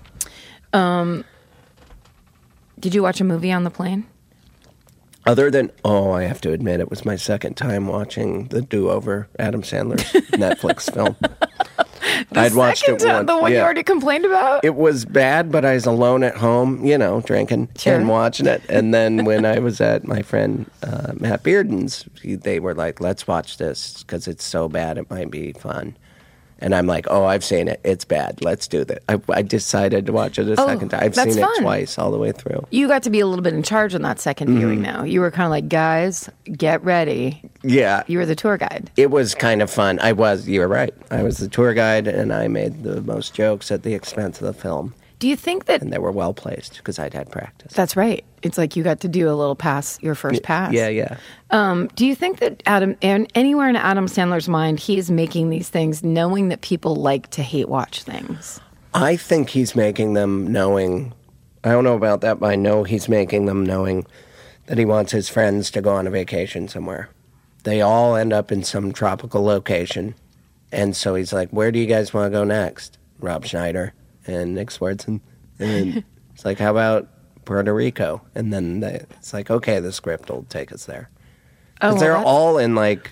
Did you watch a movie on the plane? Other than, I have to admit, it was my second time watching The Do-Over, Adam Sandler's Netflix film. I'd watched it once. The one you already complained about? It was bad, but I was alone at home, drinking and watching it. And then when I was at my friend Matt Bearden's, they were like, let's watch this because it's so bad it might be fun. And I'm like, oh, I've seen it. It's bad. Let's do that. I decided to watch it a second time. I've that's seen fun. it twice all the way through. You got to be a little bit in charge on that second viewing, though. You were kind of like, guys, get ready. Yeah. You were the tour guide. It was kind of fun. You were right. I was the tour guide, and I made the most jokes at the expense of the film. Do you think that... And they were well placed because I'd had practice. That's right. It's like you got to do a little your first pass. Yeah. Do you think that anywhere in Adam Sandler's mind, he is making these things knowing that people like to hate watch things? I think he's making them knowing... I don't know about that, but I know he's making them knowing that he wants his friends to go on a vacation somewhere. They all end up in some tropical location. And so he's like, where do you guys want to go next? Rob Schneider and Nick Swardson. And it's like, how about Puerto Rico? And then it's like, okay, the script will take us there. Because they're all in, like,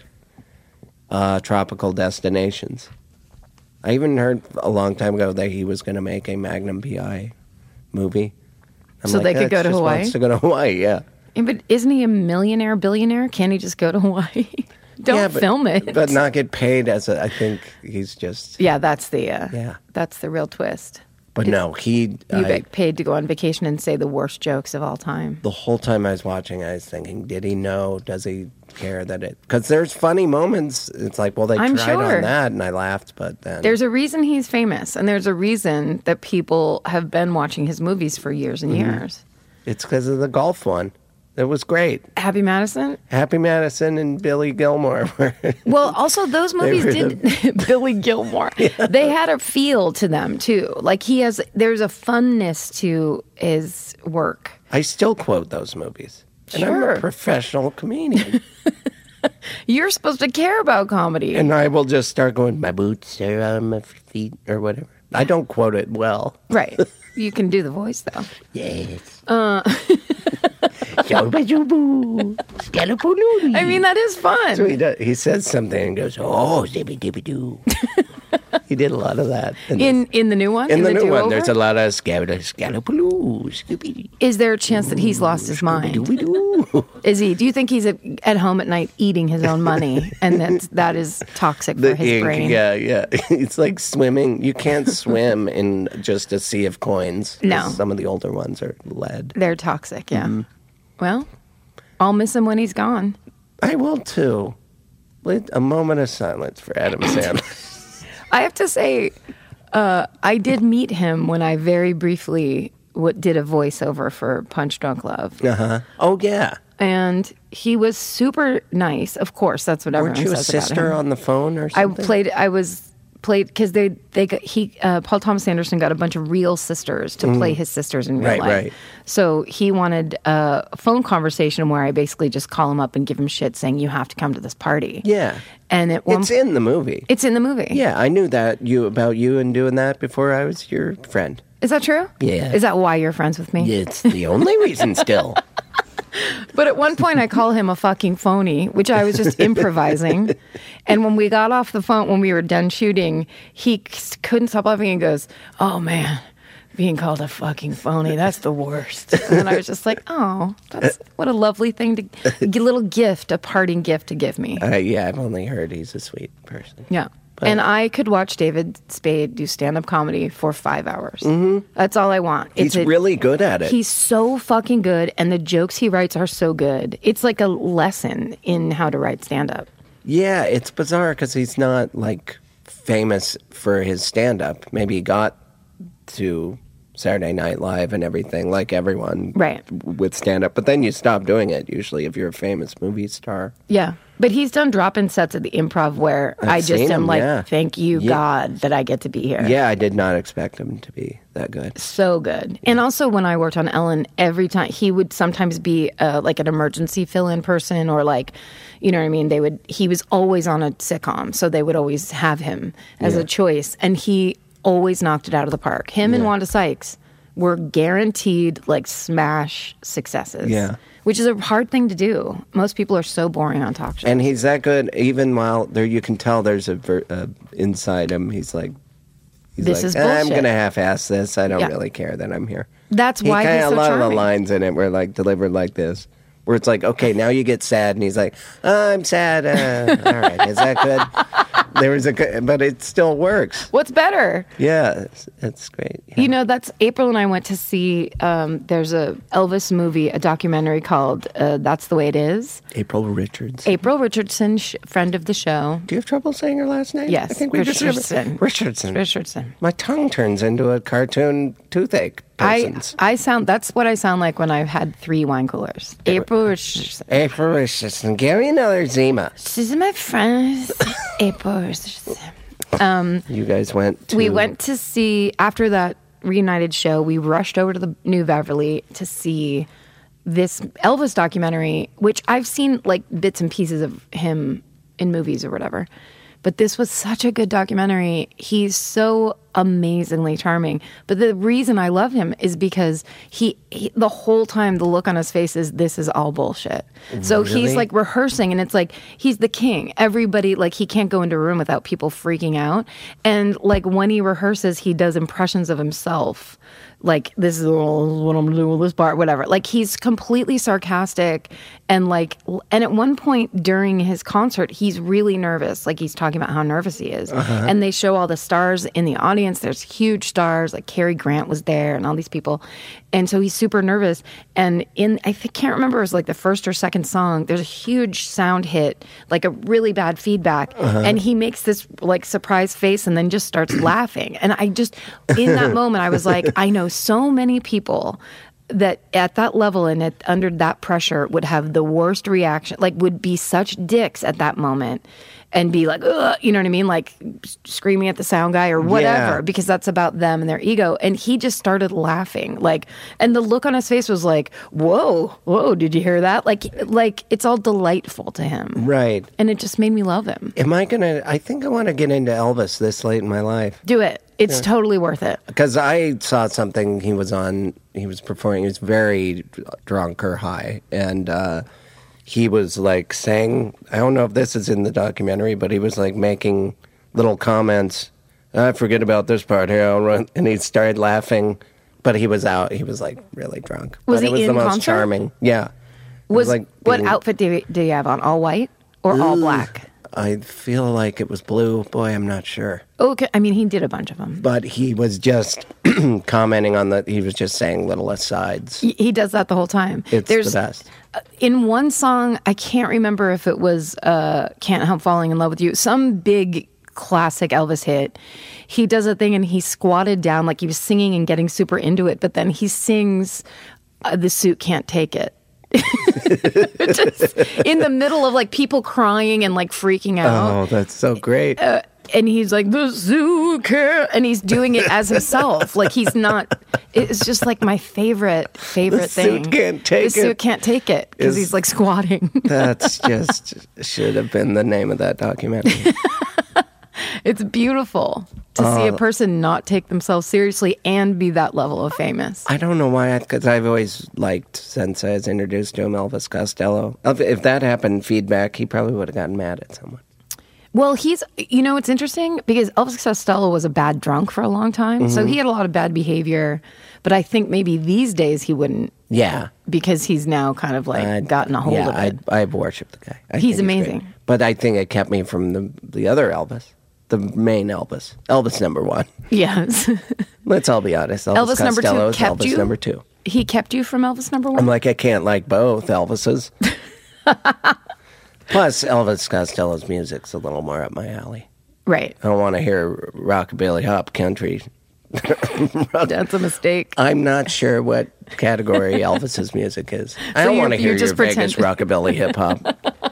tropical destinations. I even heard a long time ago that he was going to make a Magnum P.I. movie. I'm So like, they could go to just Hawaii? wants to go to Hawaii, yeah. Yeah, but isn't he a millionaire, billionaire? Can't he just go to Hawaii? Don't film it. But not get paid I think he's just... Yeah, that's the real twist. But no, You get paid to go on vacation and say the worst jokes of all time. The whole time I was watching, I was thinking, did he know? Does he care that it... Because there's funny moments. It's like, well, they I'm tried sure. on that, and I laughed, but then... There's a reason he's famous, and there's a reason that people have been watching his movies for years and years. It's because of the golf one. It was great. Happy Madison? Happy Madison and Billy Gilmore. Well, also those movies did Billy Gilmore. Yeah. They had a feel to them too. Like there's a funness to his work. I still quote those movies. And I'm Sure. a professional comedian. You're supposed to care about comedy. And I will just start going, my boots are on my feet or whatever. I don't quote it well. Right. You can do the voice though. Yes. I mean, that is fun. So he does. He says something and goes, oh, zippy dippy doo. He did a lot of that. In the new one? In the new do-over? one, there's a lot of scallopaloo, Scooby. Is there a chance that he's lost his mind? Is he? Do you think he's at home at night eating his own money, and that is toxic for his ink, brain? Yeah. It's like swimming. You can't swim in just a sea of coins. No. Some of the older ones are lead. They're toxic, yeah. Well, I'll miss him when he's gone. I will too. A moment of silence for Adam Sandler. I have to say, I did meet him when I very briefly did a voiceover for Punch Drunk Love. Uh-huh. Oh, yeah. And he was super nice. Of course, that's what everyone Weren't you a says about sister him. on the phone or something? Because Paul Thomas Anderson got a bunch of real sisters to play his sisters in real life. Right. So he wanted a phone conversation where I basically just call him up and give him shit saying, you have to come to this party. Yeah. And it's in the movie. It's in the movie. Yeah, I knew that about you and doing that before I was your friend. Is that true? Yeah. Is that why you're friends with me? It's the only reason still. But at one point I call him a fucking phony, which I was just improvising. And when we got off the phone, when we were done shooting, he couldn't stop laughing and goes, oh man, being called a fucking phony, that's the worst. And I was just like, oh, what a lovely thing a little gift, a parting gift to give me. Yeah, I've only heard he's a sweet person. Yeah. And I could watch David Spade do stand-up comedy for 5 hours. Mm-hmm. That's all I want. He's really good at it. He's so fucking good, and the jokes he writes are so good. It's like a lesson in how to write stand-up. Yeah, it's bizarre because he's not, like, famous for his stand-up. Maybe he got to Saturday Night Live and everything, like everyone with stand-up. But then you stop doing it, usually, if you're a famous movie star. Yeah. But he's done drop-in sets at the Improv where I just am like, thank you, God, that I get to be here. Yeah, I did not expect him to be that good. So good. And also when I worked on Ellen, every time, he would sometimes be like an emergency fill-in person or like, you know what I mean? He was always on a sitcom, so they would always have him as a choice. And he always knocked it out of the park. Him and Wanda Sykes were guaranteed like smash successes. Yeah. Which is a hard thing to do. Most people are so boring on talk shows. And he's that good, even while there, you can tell there's inside him. He's like, this is bullshit. I'm going to half-ass this. I don't really care that I'm here. That's why he's so a lot charming. of the lines in it were like delivered like this, where it's like, okay, now you get sad, and he's like, I'm sad. All right, is that good? There was but it still works. What's better? Yeah, it's great. Yeah. You know, that's April and I went to see, there's a Elvis movie, a documentary called That's the Way It Is. April Richards. April Richardson, friend of the show. Do you have trouble saying her last name? Yes, I think we Richardson. Richardson. My tongue turns into a cartoon toothache person's. That's what I sound like when I've had 3 wine coolers. April Richardson. April Richardson. Give me another Zima. She's my friend. April Richardson. You guys went to... We went to see, after that reunited show, we rushed over to the New Beverly to see this Elvis documentary, which I've seen like bits and pieces of him in movies or whatever. But this was such a good documentary. He's so amazingly charming. But the reason I love him is because he the whole time the look on his face is, this is all bullshit. So Really? he's like rehearsing, and it's like he's the king. Everybody, like, he can't go into a room without people freaking out. And like when he rehearses, he does impressions of himself. Like, this is what I'm gonna do with this part, whatever. Like, he's completely sarcastic, and at one point during his concert, he's really nervous. Like, he's talking about how nervous he is. And they show all the stars in the audience. There's huge stars, like Cary Grant was there and all these people. And so he's super nervous. And can't remember, it was like the first or second song, there's a huge sound hit, like a really bad feedback. And he makes this like surprise face and then just starts laughing. And I just, in that moment, I was like, I know so many people that at that level and under that pressure would have the worst reaction, like would be such dicks at that moment and be like, ugh, you know what I mean? Like screaming at the sound guy or whatever, because that's about them and their ego. And he just started laughing, like, and the look on his face was like, whoa, did you hear that? Like it's all delightful to him. Right. And it just made me love him. I think I want to get into Elvis this late in my life. Do it. It's totally worth it. Because I saw something he was performing, he was very drunk or high, and he was like saying, I don't know if this is in the documentary, but he was like making little comments. I forget about this part here, and he started laughing, but he was out. He was like really drunk. Was but he it was in the most concert? charming. Yeah. It Was like what outfit did he have on? All white or all black? I feel like it was blue. Boy, I'm not sure. Okay, I mean, he did a bunch of them. But he was just commenting on that. He was just saying little asides. He does that the whole time. It's the best. In one song, I can't remember if it was Can't Help Falling in Love with You, some big classic Elvis hit. He does a thing and he squatted down like he was singing and getting super into it, but then he sings The Suit Can't Take It. Just in the middle of like people crying and like freaking out. Oh, that's so great. And he's like, the zoo can't, and he's doing it as himself. Like he's not, it's just like my favorite thing. The suit can't take it. The suit can't take it because he's like squatting. That's just should have been the name of that documentary. It's beautiful to see a person not take themselves seriously and be that level of famous. I don't know why, because I've always liked, since I was introduced to him, Elvis Costello. If that happened, feedback, he probably would have gotten mad at someone. Well, it's interesting because Elvis Costello was a bad drunk for a long time. So he had a lot of bad behavior. But I think maybe these days he wouldn't. Yeah. Because he's now kind of like gotten a hold of it. I've worshipped the guy. I He's think amazing. great. But I think it kept me from the other Elvis. The main Elvis. Elvis number 1. Yes. Let's all be honest. Elvis number 2 Costello is kept Elvis you? number 2. He kept you from Elvis number 1? I'm like, I can't like both Elvises. Plus, Elvis Costello's music's a little more up my alley. Right. I don't want to hear rockabilly hop country. That's a mistake. I'm not sure what category Elvis's music is. I don't want to hear your Vegas rockabilly hip hop.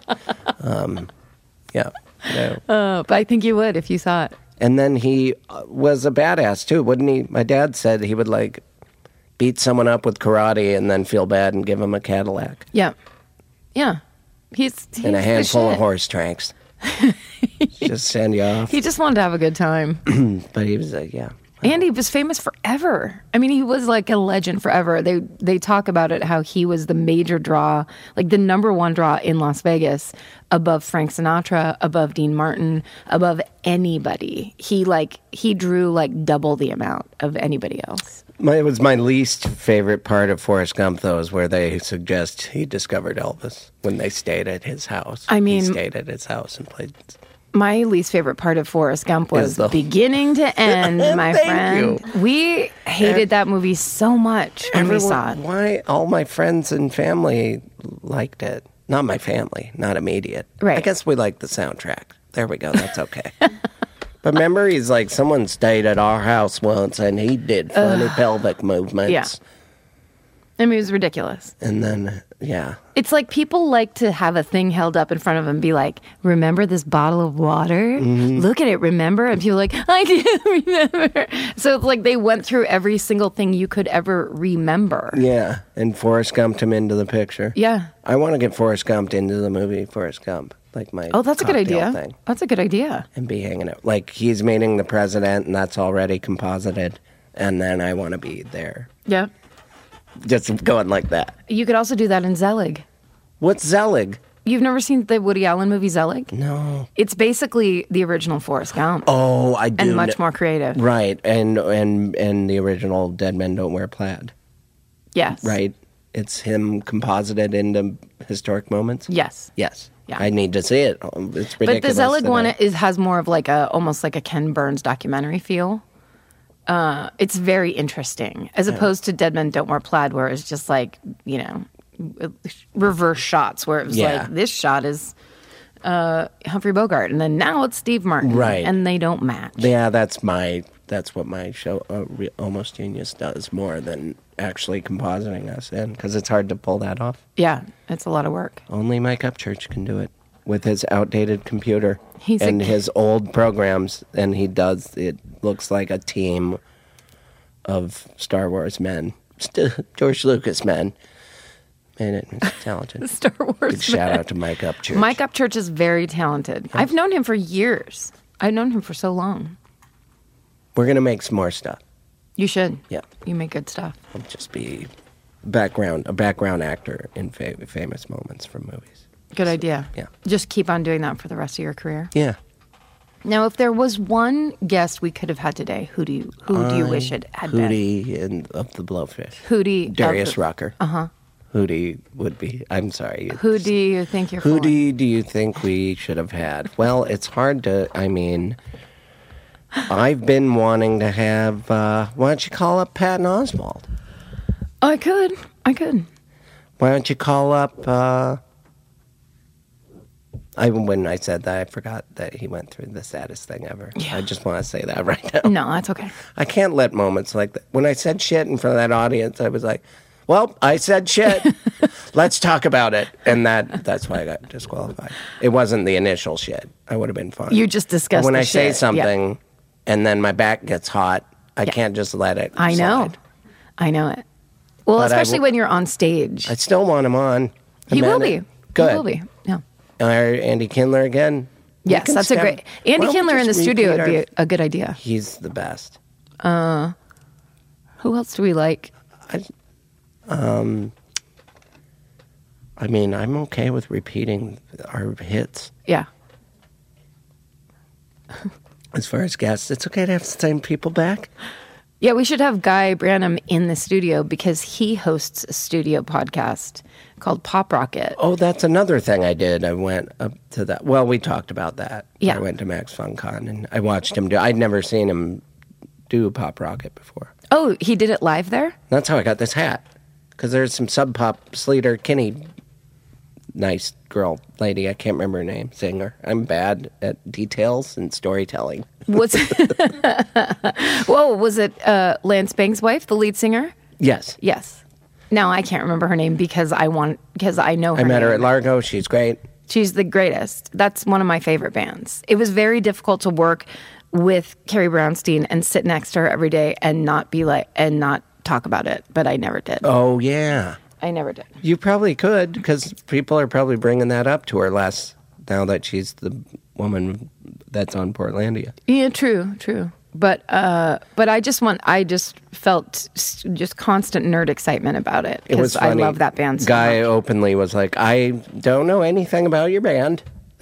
Yeah. No. But I think you would if you saw it. And then he was a badass too, wouldn't he? My dad said he would like beat someone up with karate and then feel bad and give him a Cadillac. Yeah. Yeah. He's and a handful the of shit. horse tranks. Just send you off. He just wanted to have a good time. But he was like, yeah. And he was famous forever. I mean, he was like a legend forever. They talk about it, how he was the major draw, like the number 1 draw in Las Vegas, above Frank Sinatra, above Dean Martin, above anybody. He drew like double the amount of anybody else. It was my least favorite part of Forrest Gump, though, is where they suggest he discovered Elvis when they stayed at his house. I mean, he stayed at his house and played. My least favorite part of Forrest Gump was the- beginning to end, my Thank friend. you. We hated that movie so much when we saw it. Why all my friends and family liked it? Not my family, not immediate. Right. I guess we liked the soundtrack. There we go. That's okay. But remember, he's like, someone stayed at our house once and he did funny pelvic movements. Yeah. I mean, it was ridiculous. And then, yeah. It's like people like to have a thing held up in front of them and be like, remember this bottle of water? Mm-hmm. Look at it, remember? And people are like, I do remember. So it's like they went through every single thing you could ever remember. Yeah. And Forrest Gumped him into the picture. Yeah. I want to get Forrest Gumped into the movie Forrest Gump. Like my Oh, that's a good cocktail idea. thing. That's a good idea. And be hanging out. Like he's meeting the president and that's already composited. And then I want to be there. Yeah. Just going like that. You could also do that in Zelig. What's Zelig? You've never seen the Woody Allen movie Zelig? No. It's basically the original Forrest Gump. Oh, I do. and much more creative. Right. And the original Dead Men Don't Wear Plaid. Yes. Right. It's him composited into historic moments. Yes. Yes. Yeah. I need to see it. It's ridiculous. But the Zelig that one I- has more of like almost like a Ken Burns documentary feel. It's very interesting as opposed to Dead Men Don't Wear Plaid, where it's just like, reverse shots where it was Yeah. like this shot is Humphrey Bogart and then now it's Steve Martin, Right. And they don't match. Yeah, that's what my show Almost Genius does more than actually compositing us in, because it's hard to pull that off. Yeah, it's a lot of work. Only Mike Upchurch can do it with his outdated computer He's and a- his old programs, and he does. It looks like a team of Star Wars men, George Lucas men. Man, it's talented. Star Wars. Big shout out to Mike Upchurch. Mike Upchurch is very talented. I've known him for years. I've known him for so long. We're gonna make some more stuff. You should. Yeah. You make good stuff. I'll just be a background actor in famous moments from movies. Good idea. yeah. Just keep on doing that for the rest of your career. Yeah. Now, if there was one guest we could have had today, who do you wish it had been? Hootie of the Blowfish. Hootie. Darius Rucker. Uh-huh. Hootie would be. I'm sorry. Who do you think you're Who for? do you think we should have had? Well, it's hard to. I mean, I've been wanting to have. Why don't you call up Patton Oswalt? I could. Why don't you call up? When I said that, I forgot that he went through the saddest thing ever. Yeah. I just want to say that right now. No, that's okay. I can't let moments like that. When I said shit in front of that audience, I was like, well, I said shit. Let's talk about it. And that's why I got disqualified. It wasn't the initial shit. I would have been fine. You just discussed But when the I say shit. something and then my back gets hot, I can't just let it I know. slide. I know it. Well, But I especially will- when you're on stage. I still want him on. He will be. Good. He will be. Yeah. Andy Kindler again. We Yes, can that's a step- great. Why Andy don't we Kindler in the just studio repeat would be our- a good idea. He's the best. Who else do we like? I mean, I'm okay with repeating our hits. Yeah. As far as guests, it's okay to have the same people back. Yeah, we should have Guy Branum in the studio because he hosts a studio podcast called Pop Rocket. Oh, that's another thing I did. I went up to that. Well, we talked about that. Yeah. I went to Max FunCon and I watched him do. I'd never seen him do Pop Rocket before. Oh, he did it live there? That's how I got this hat. Because there's some Sub Pop Sleater Kinney, nice girl, lady. I can't remember her name. Singer. I'm bad at details and storytelling. Was Whoa, was it Lance Bangs' wife, the lead singer? Yes. Yes. Now I can't remember her name because I know her. I met her name. at Largo. She's great. She's the greatest. That's one of my favorite bands. It was very difficult to work with Carrie Brownstein and sit next to her every day and not talk about it, but I never did. Oh, yeah. I never did. You probably could, because people are probably bringing that up to her less now that she's the woman that's on Portlandia. Yeah, true. But I just felt just constant nerd excitement about it It was because I funny. love that band so Guy much. openly was like, I don't know anything about your band.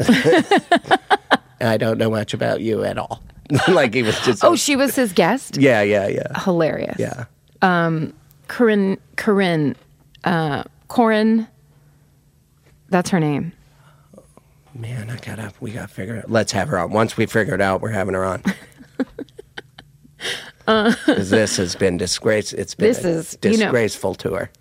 I don't know much about you at all. Like he was just... Oh, she was his guest? Yeah. Hilarious. Yeah. Corinne, that's her name. Man, we gotta figure it out. Let's have her on. Once we figure it out, we're having her on. 'Cause this has been disgrace. It's been disgraceful to her.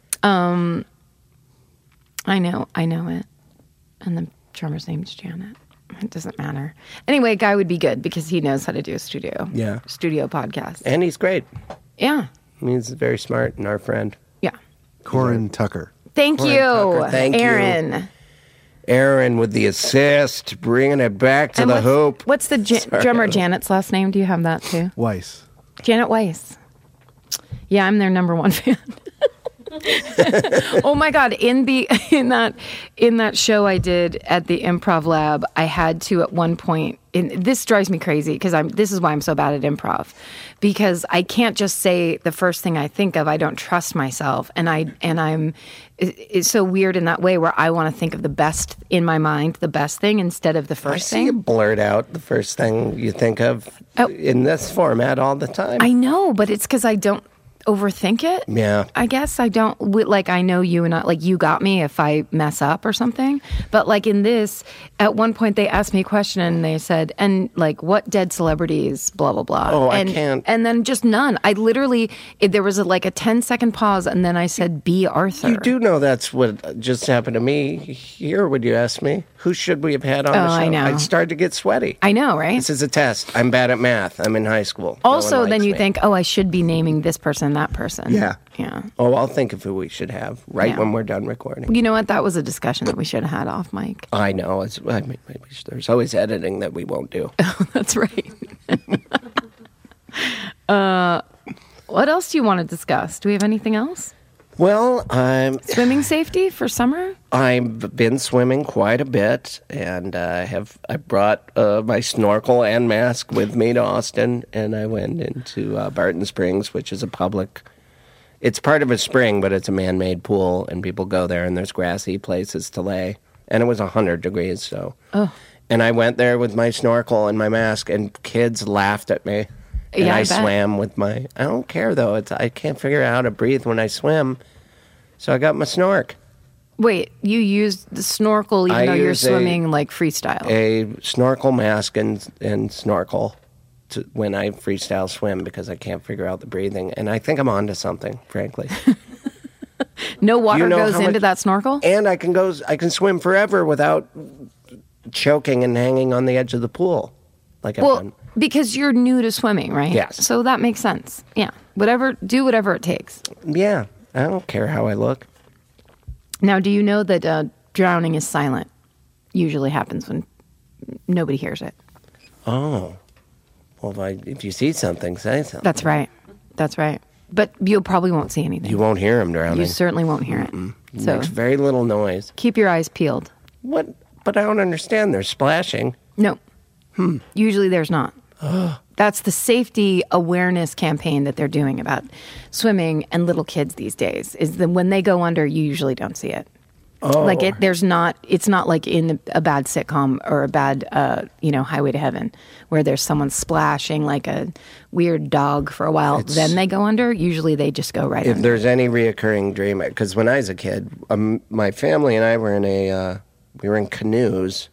I know it. And the drummer's name's Janet. It doesn't matter. Anyway, Guy would be good because he knows how to do a studio podcast. And he's great. Yeah. He's very smart and our friend. Yeah. Corin Tucker. Thank you. Tucker. Thank Aaron. you. Aaron with the assist, bringing it back to the hoop. What's the drummer Janet's last name? Do you have that too? Weiss. Janet Weiss. Yeah, I'm their number one fan. Oh my God! In that show I did at the Improv Lab, I had to at one point. This drives me crazy because this is why I'm so bad at improv, because I can't just say the first thing I think of. I don't trust myself, it's so weird in that way where I want to think of the best in my mind, the best thing instead of the first thing. I see you blurt out the first thing you think of in this format all the time. I know, but it's because I don't overthink it. Yeah. I guess I don't, like, I know you and you got me if I mess up or something. But like in this, at one point they asked me a question and they said, and like, what dead celebrities, blah, blah, blah. Oh, and, I can't. And then just none. I literally, there was a 10-second pause and then I said, B. Arthur. You do know that's what just happened to me here when you asked me, who should we have had on the show? I know. I started to get sweaty. I know, right? This is a test. I'm bad at math. I'm in high school. Also, then you think, I should be naming this person, that person. Yeah. Yeah. Oh, I'll think of who we should have when we're done recording. You know what? That was a discussion that we should have had off mic. I know. There's always editing that we won't do. Oh, that's right. What else do you want to discuss? Do we have anything else? Well, swimming safety for summer? I've been swimming quite a bit, and I brought my snorkel and mask with me to Austin, and I went into Barton Springs, which is it's part of a spring, but it's a man-made pool, and people go there, and there's grassy places to lay, and it was 100 degrees, so. Oh. And I went there with my snorkel and my mask, and kids laughed at me. And I swam with I don't care though. I can't figure out how to breathe when I swim. So I got my snork. Wait, you used the snorkel even though you're swimming like freestyle? A snorkel mask and snorkel when I freestyle swim because I can't figure out the breathing. And I think I'm onto something, frankly. No water goes into that snorkel? And I can swim forever without choking and hanging on the edge of the pool. I've done. Because you're new to swimming, right? Yes. So that makes sense. Yeah. Do whatever it takes. Yeah. I don't care how I look. Now, do you know that drowning is silent? Usually happens when nobody hears it. Oh. Well, if you see something, say something. That's right. But you probably won't see anything. You won't hear him drowning. You certainly won't hear it. So makes very little noise. Keep your eyes peeled. What? But I don't understand. They're splashing. No. Usually there's not. That's the safety awareness campaign that they're doing about swimming and little kids these days, is that when they go under, you usually don't see it. Oh. It's not like in a bad sitcom or a bad, Highway to Heaven, where there's someone splashing like a weird dog for a while. Then they go under. Usually they just go right under. If there's any reoccurring dream, because when I was a kid, my family and I were in canoes.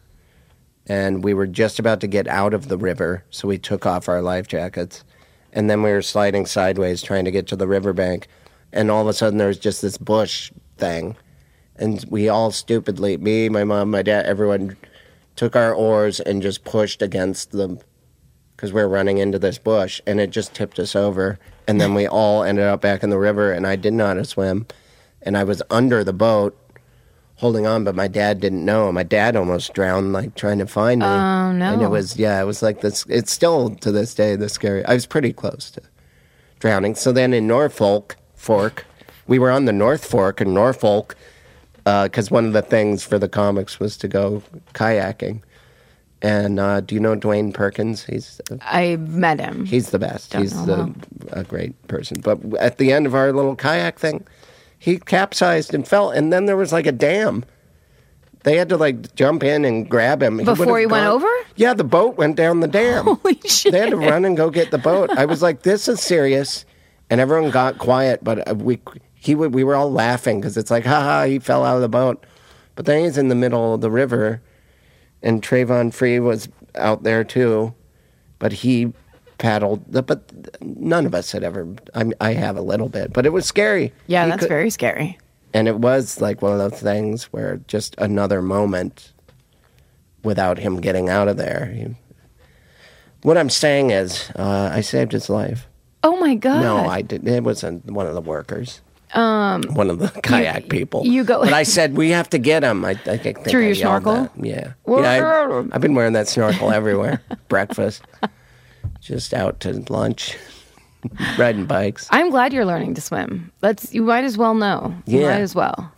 And we were just about to get out of the river, so we took off our life jackets. And then we were sliding sideways trying to get to the riverbank. And all of a sudden there was just this bush thing. And we all stupidly, me, my mom, my dad, everyone took our oars and just pushed against them because we were running into this bush. And it just tipped us over. And then we all ended up back in the river, and I didn't know how to swim. And I was under the boat, holding on, but my dad didn't know. My dad almost drowned, trying to find me. Oh, no. And it was like this. It's still, to this day, this scary. I was pretty close to drowning. So then in Norfolk Fork, we were on the North Fork in Norfolk, because one of the things for the comics was to go kayaking. And do you know Dwayne Perkins? I met him. He's the best. He's a great person. But at the end of our little kayak thing, he capsized and fell, and then there was a dam. They had to jump in and grab him. Before he went over? Yeah, the boat went down the dam. Holy shit. They had to run and go get the boat. I was like, this is serious. And everyone got quiet, but we were all laughing because it's haha, he fell out of the boat. But then he's in the middle of the river, And Trayvon Free was out there too, but he paddled. But none of us had ever. I have a little bit, but it was scary. Yeah, that's very scary. And it was like one of those things where just another moment without him getting out of there. What I'm saying is, I saved his life. Oh my God! No, I didn't. It was one of the workers. One of the kayak people. You go, but I said we have to get him. I think through I your yelled snorkel. That. Yeah, I've been wearing that snorkel everywhere. Breakfast, just out to lunch, riding bikes. I'm glad you're learning to swim. You might as well know. You might as well.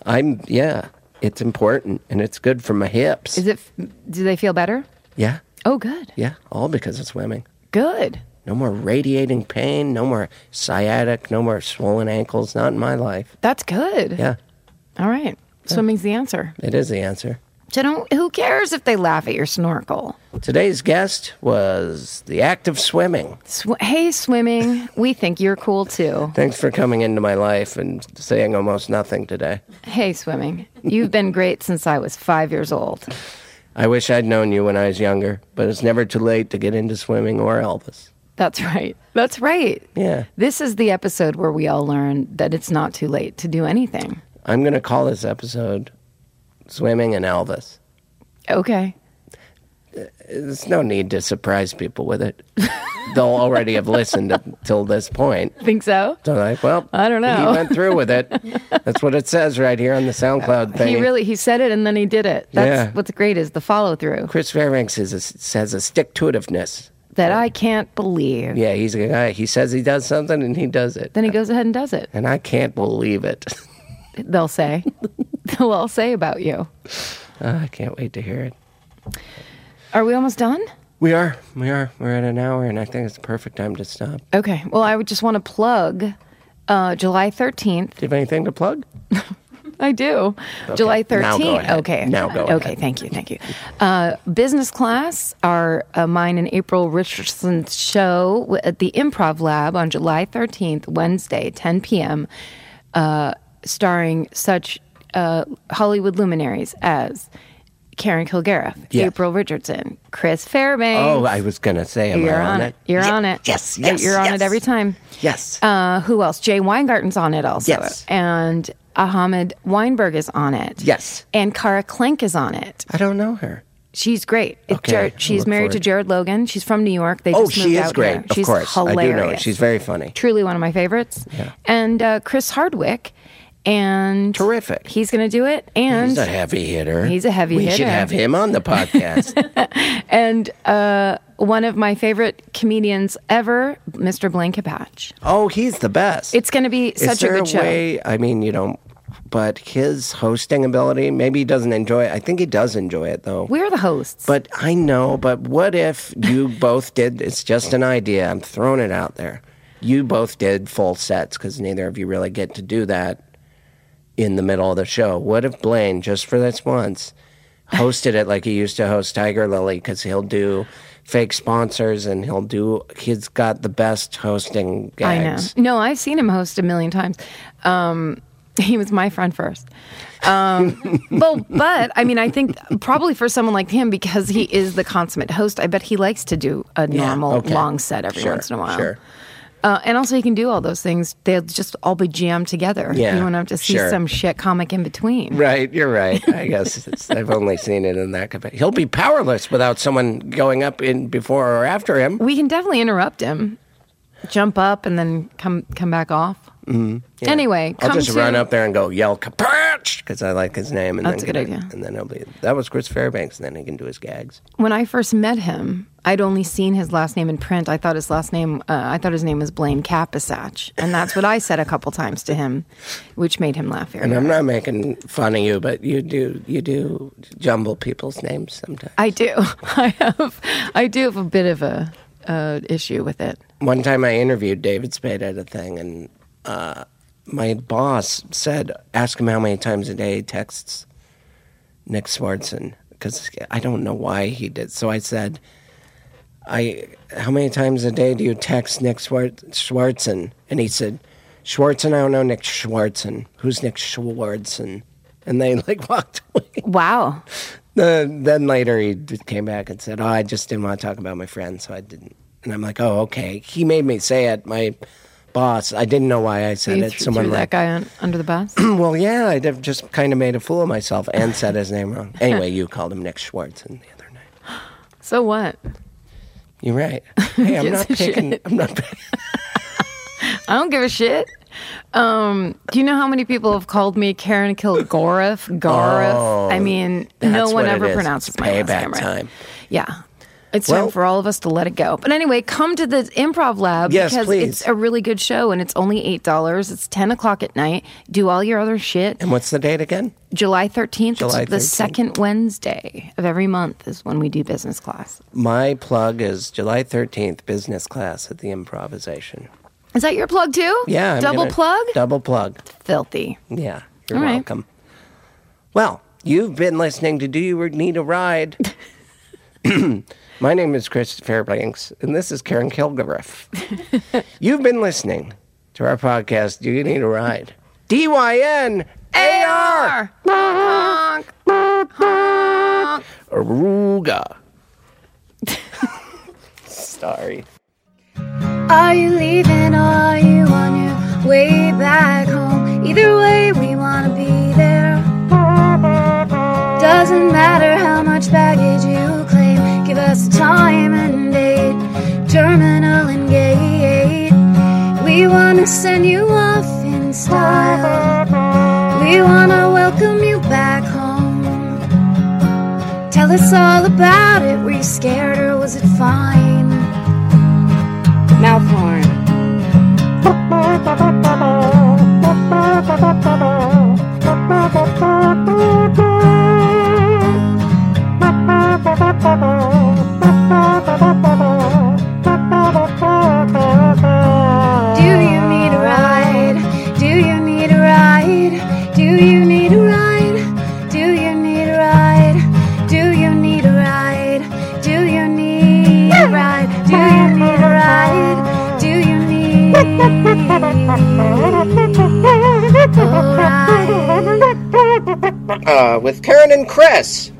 It's important and it's good for my hips. Do they feel better? Yeah. Oh, good. Yeah, all because of swimming. Good. No more radiating pain, no more sciatic, no more swollen ankles, not in my life. That's good. Yeah. All right. Swimming's the answer. It is the answer. So who cares if they laugh at your snorkel? Today's guest was the act of swimming. Hey, swimming, we think you're cool too. Thanks for coming into my life and saying almost nothing today. Hey, swimming, you've been great since I was 5 years old. I wish I'd known you when I was younger, but it's never too late to get into swimming or Elvis. That's right. That's right. Yeah. This is the episode where we all learn that it's not too late to do anything. I'm going to call this episode Swimming and Elvis. Okay. There's no need to surprise people with it. They'll already have listened till this point. Think so? So I don't know. He went through with it. That's what it says right here on the SoundCloud thing. He said it and then he did it. That's what's great is the follow through. Chris Fairbanks says a stick-to-itiveness. That I can't believe. Yeah, he's a guy. He says he does something and he does it. Then he goes ahead and does it. And I can't believe it. They'll say. They'll all say about you. I can't wait to hear it. Are we almost done? We are. We're at an hour, and I think it's the perfect time to stop. Okay. Well, I would just want to plug July 13th. Do you have anything to plug? I do. Okay. July 13th. Now go ahead. Okay. Now go Okay. ahead. Thank you. Business class are mine and April Richardson's show at the Improv Lab on July 13th, Wednesday, 10 p.m., starring such Hollywood luminaries as Karen Kilgariff, Yes. April Richardson, Chris Fairbanks. Oh, I was going to say, am You're I on it? You're on it. Yes. You're on it every time. Yes. Who else? Jay Weingarten's on it also. Yes. And Ahmed Weinberg is on it. Yes. And Cara Klink is on it. I don't know her. She's great. Okay, She's look married for to it. Jared Logan. She's from New York. They just she moved is out great. here. Of She's course. hilarious. I do know her. She's very funny. Truly one of my favorites. Yeah. And Chris Hardwick. And Terrific. He's going to do it. And He's a heavy hitter. He's a heavy we hitter. We should have him on the podcast. And one of my favorite comedians ever, Mr. Blaine Capatch. Oh, he's the best. It's going to be such a good show. Way, I mean, but his hosting ability, maybe he doesn't enjoy it. I think he does enjoy it, though. We're the hosts. But I know, but what if you both did, it's just an idea, I'm throwing it out there. You both did full sets, because neither of you really get to do that in the middle of the show. What if Blaine, just for this once, hosted it like he used to host Tiger Lily, because he'll do fake sponsors and he's got the best hosting gags. I know. No, I've seen him host a million times. He was my friend first. But I mean, I think probably for someone like him, because he is the consummate host, I bet he likes to do a normal long set every once in a while. Sure. And also, he can do all those things. They'll just all be jammed together. Yeah, you won't have to see some shit comic in between. Right, you're right. I guess I've only seen it in that capacity. He'll be powerless without someone going up in before or after him. We can definitely interrupt him, jump up, and then come back off. Mm-hmm. Yeah. Anyway, I'll just run up there and go yell Capatch, because I like his name. And that's a good idea. And then that was Chris Fairbanks, and then he can do his gags. When I first met him, I'd only seen his last name in print. I thought his name was Blaine Capasach, and that's what I said a couple times to him, which made him laugh very And I'm hard. not making fun of you, but you do jumble people's names sometimes. I do. I do have a bit of a issue with it. One time I interviewed David Spade at a thing, and my boss said, ask him how many times a day he texts Nick Swartzen, because I don't know why he did. So I said, how many times a day do you text Nick Swartzen? And he said, Swartzen, I don't know Nick Swartzen. Who's Nick Swartzen? And they walked away. Wow. Then later he came back and said, I just didn't want to talk about my friend, so I didn't. And I'm like, oh, okay. He made me say it. My boss, I didn't know why I said You it. threw that guy under the bus? Well, yeah, I'd have just kind of made a fool of myself and said his name wrong. Anyway, you called him Nick Schwartz the other night. So what? You're right. Hey, I'm Gives not a picking. shit. I'm not picking. I don't give a shit. Do you know how many people have called me Karen Kilgariff? Oh, I mean, that's no one what it ever is. pronounces It's my last payback name right. time. Yeah. It's Well- time for all of us to let it go. But anyway, come to the Improv Lab Yes, because please. it's a really good show and it's only $8. It's 10 o'clock at night. Do all your other shit. And what's the date again? July 13th. July It's the 13th. second Wednesday of every month is when we do business class. My plug is July 13th, business class at the Improvisation. Is that your plug too? Yeah. Double plug? Double plug. Filthy. Yeah. You're All right. welcome. Well, you've been listening to Do You Need a Ride? My name is Chris Fairbanks, and this is Karen Kilgariff. You've been listening to our podcast, Do You Need a Ride? DYNAR! Honk. Honk. Aruga. Sorry. Are you leaving or are you on your way back home? Either way, we want to be there. Doesn't matter how much baggage you claim. Give us a time and date, terminal and gate. We want to send you off in style. We want to welcome you back home. Tell us all about it. Were you scared or was it fine? Mouth horn. Do you need a ride? Do you need a ride? Do you need a ride? Do you need a ride? Do you need a ride? Do you need a ride? Do you need a ride? Do you need a ride? With Karen and Chris.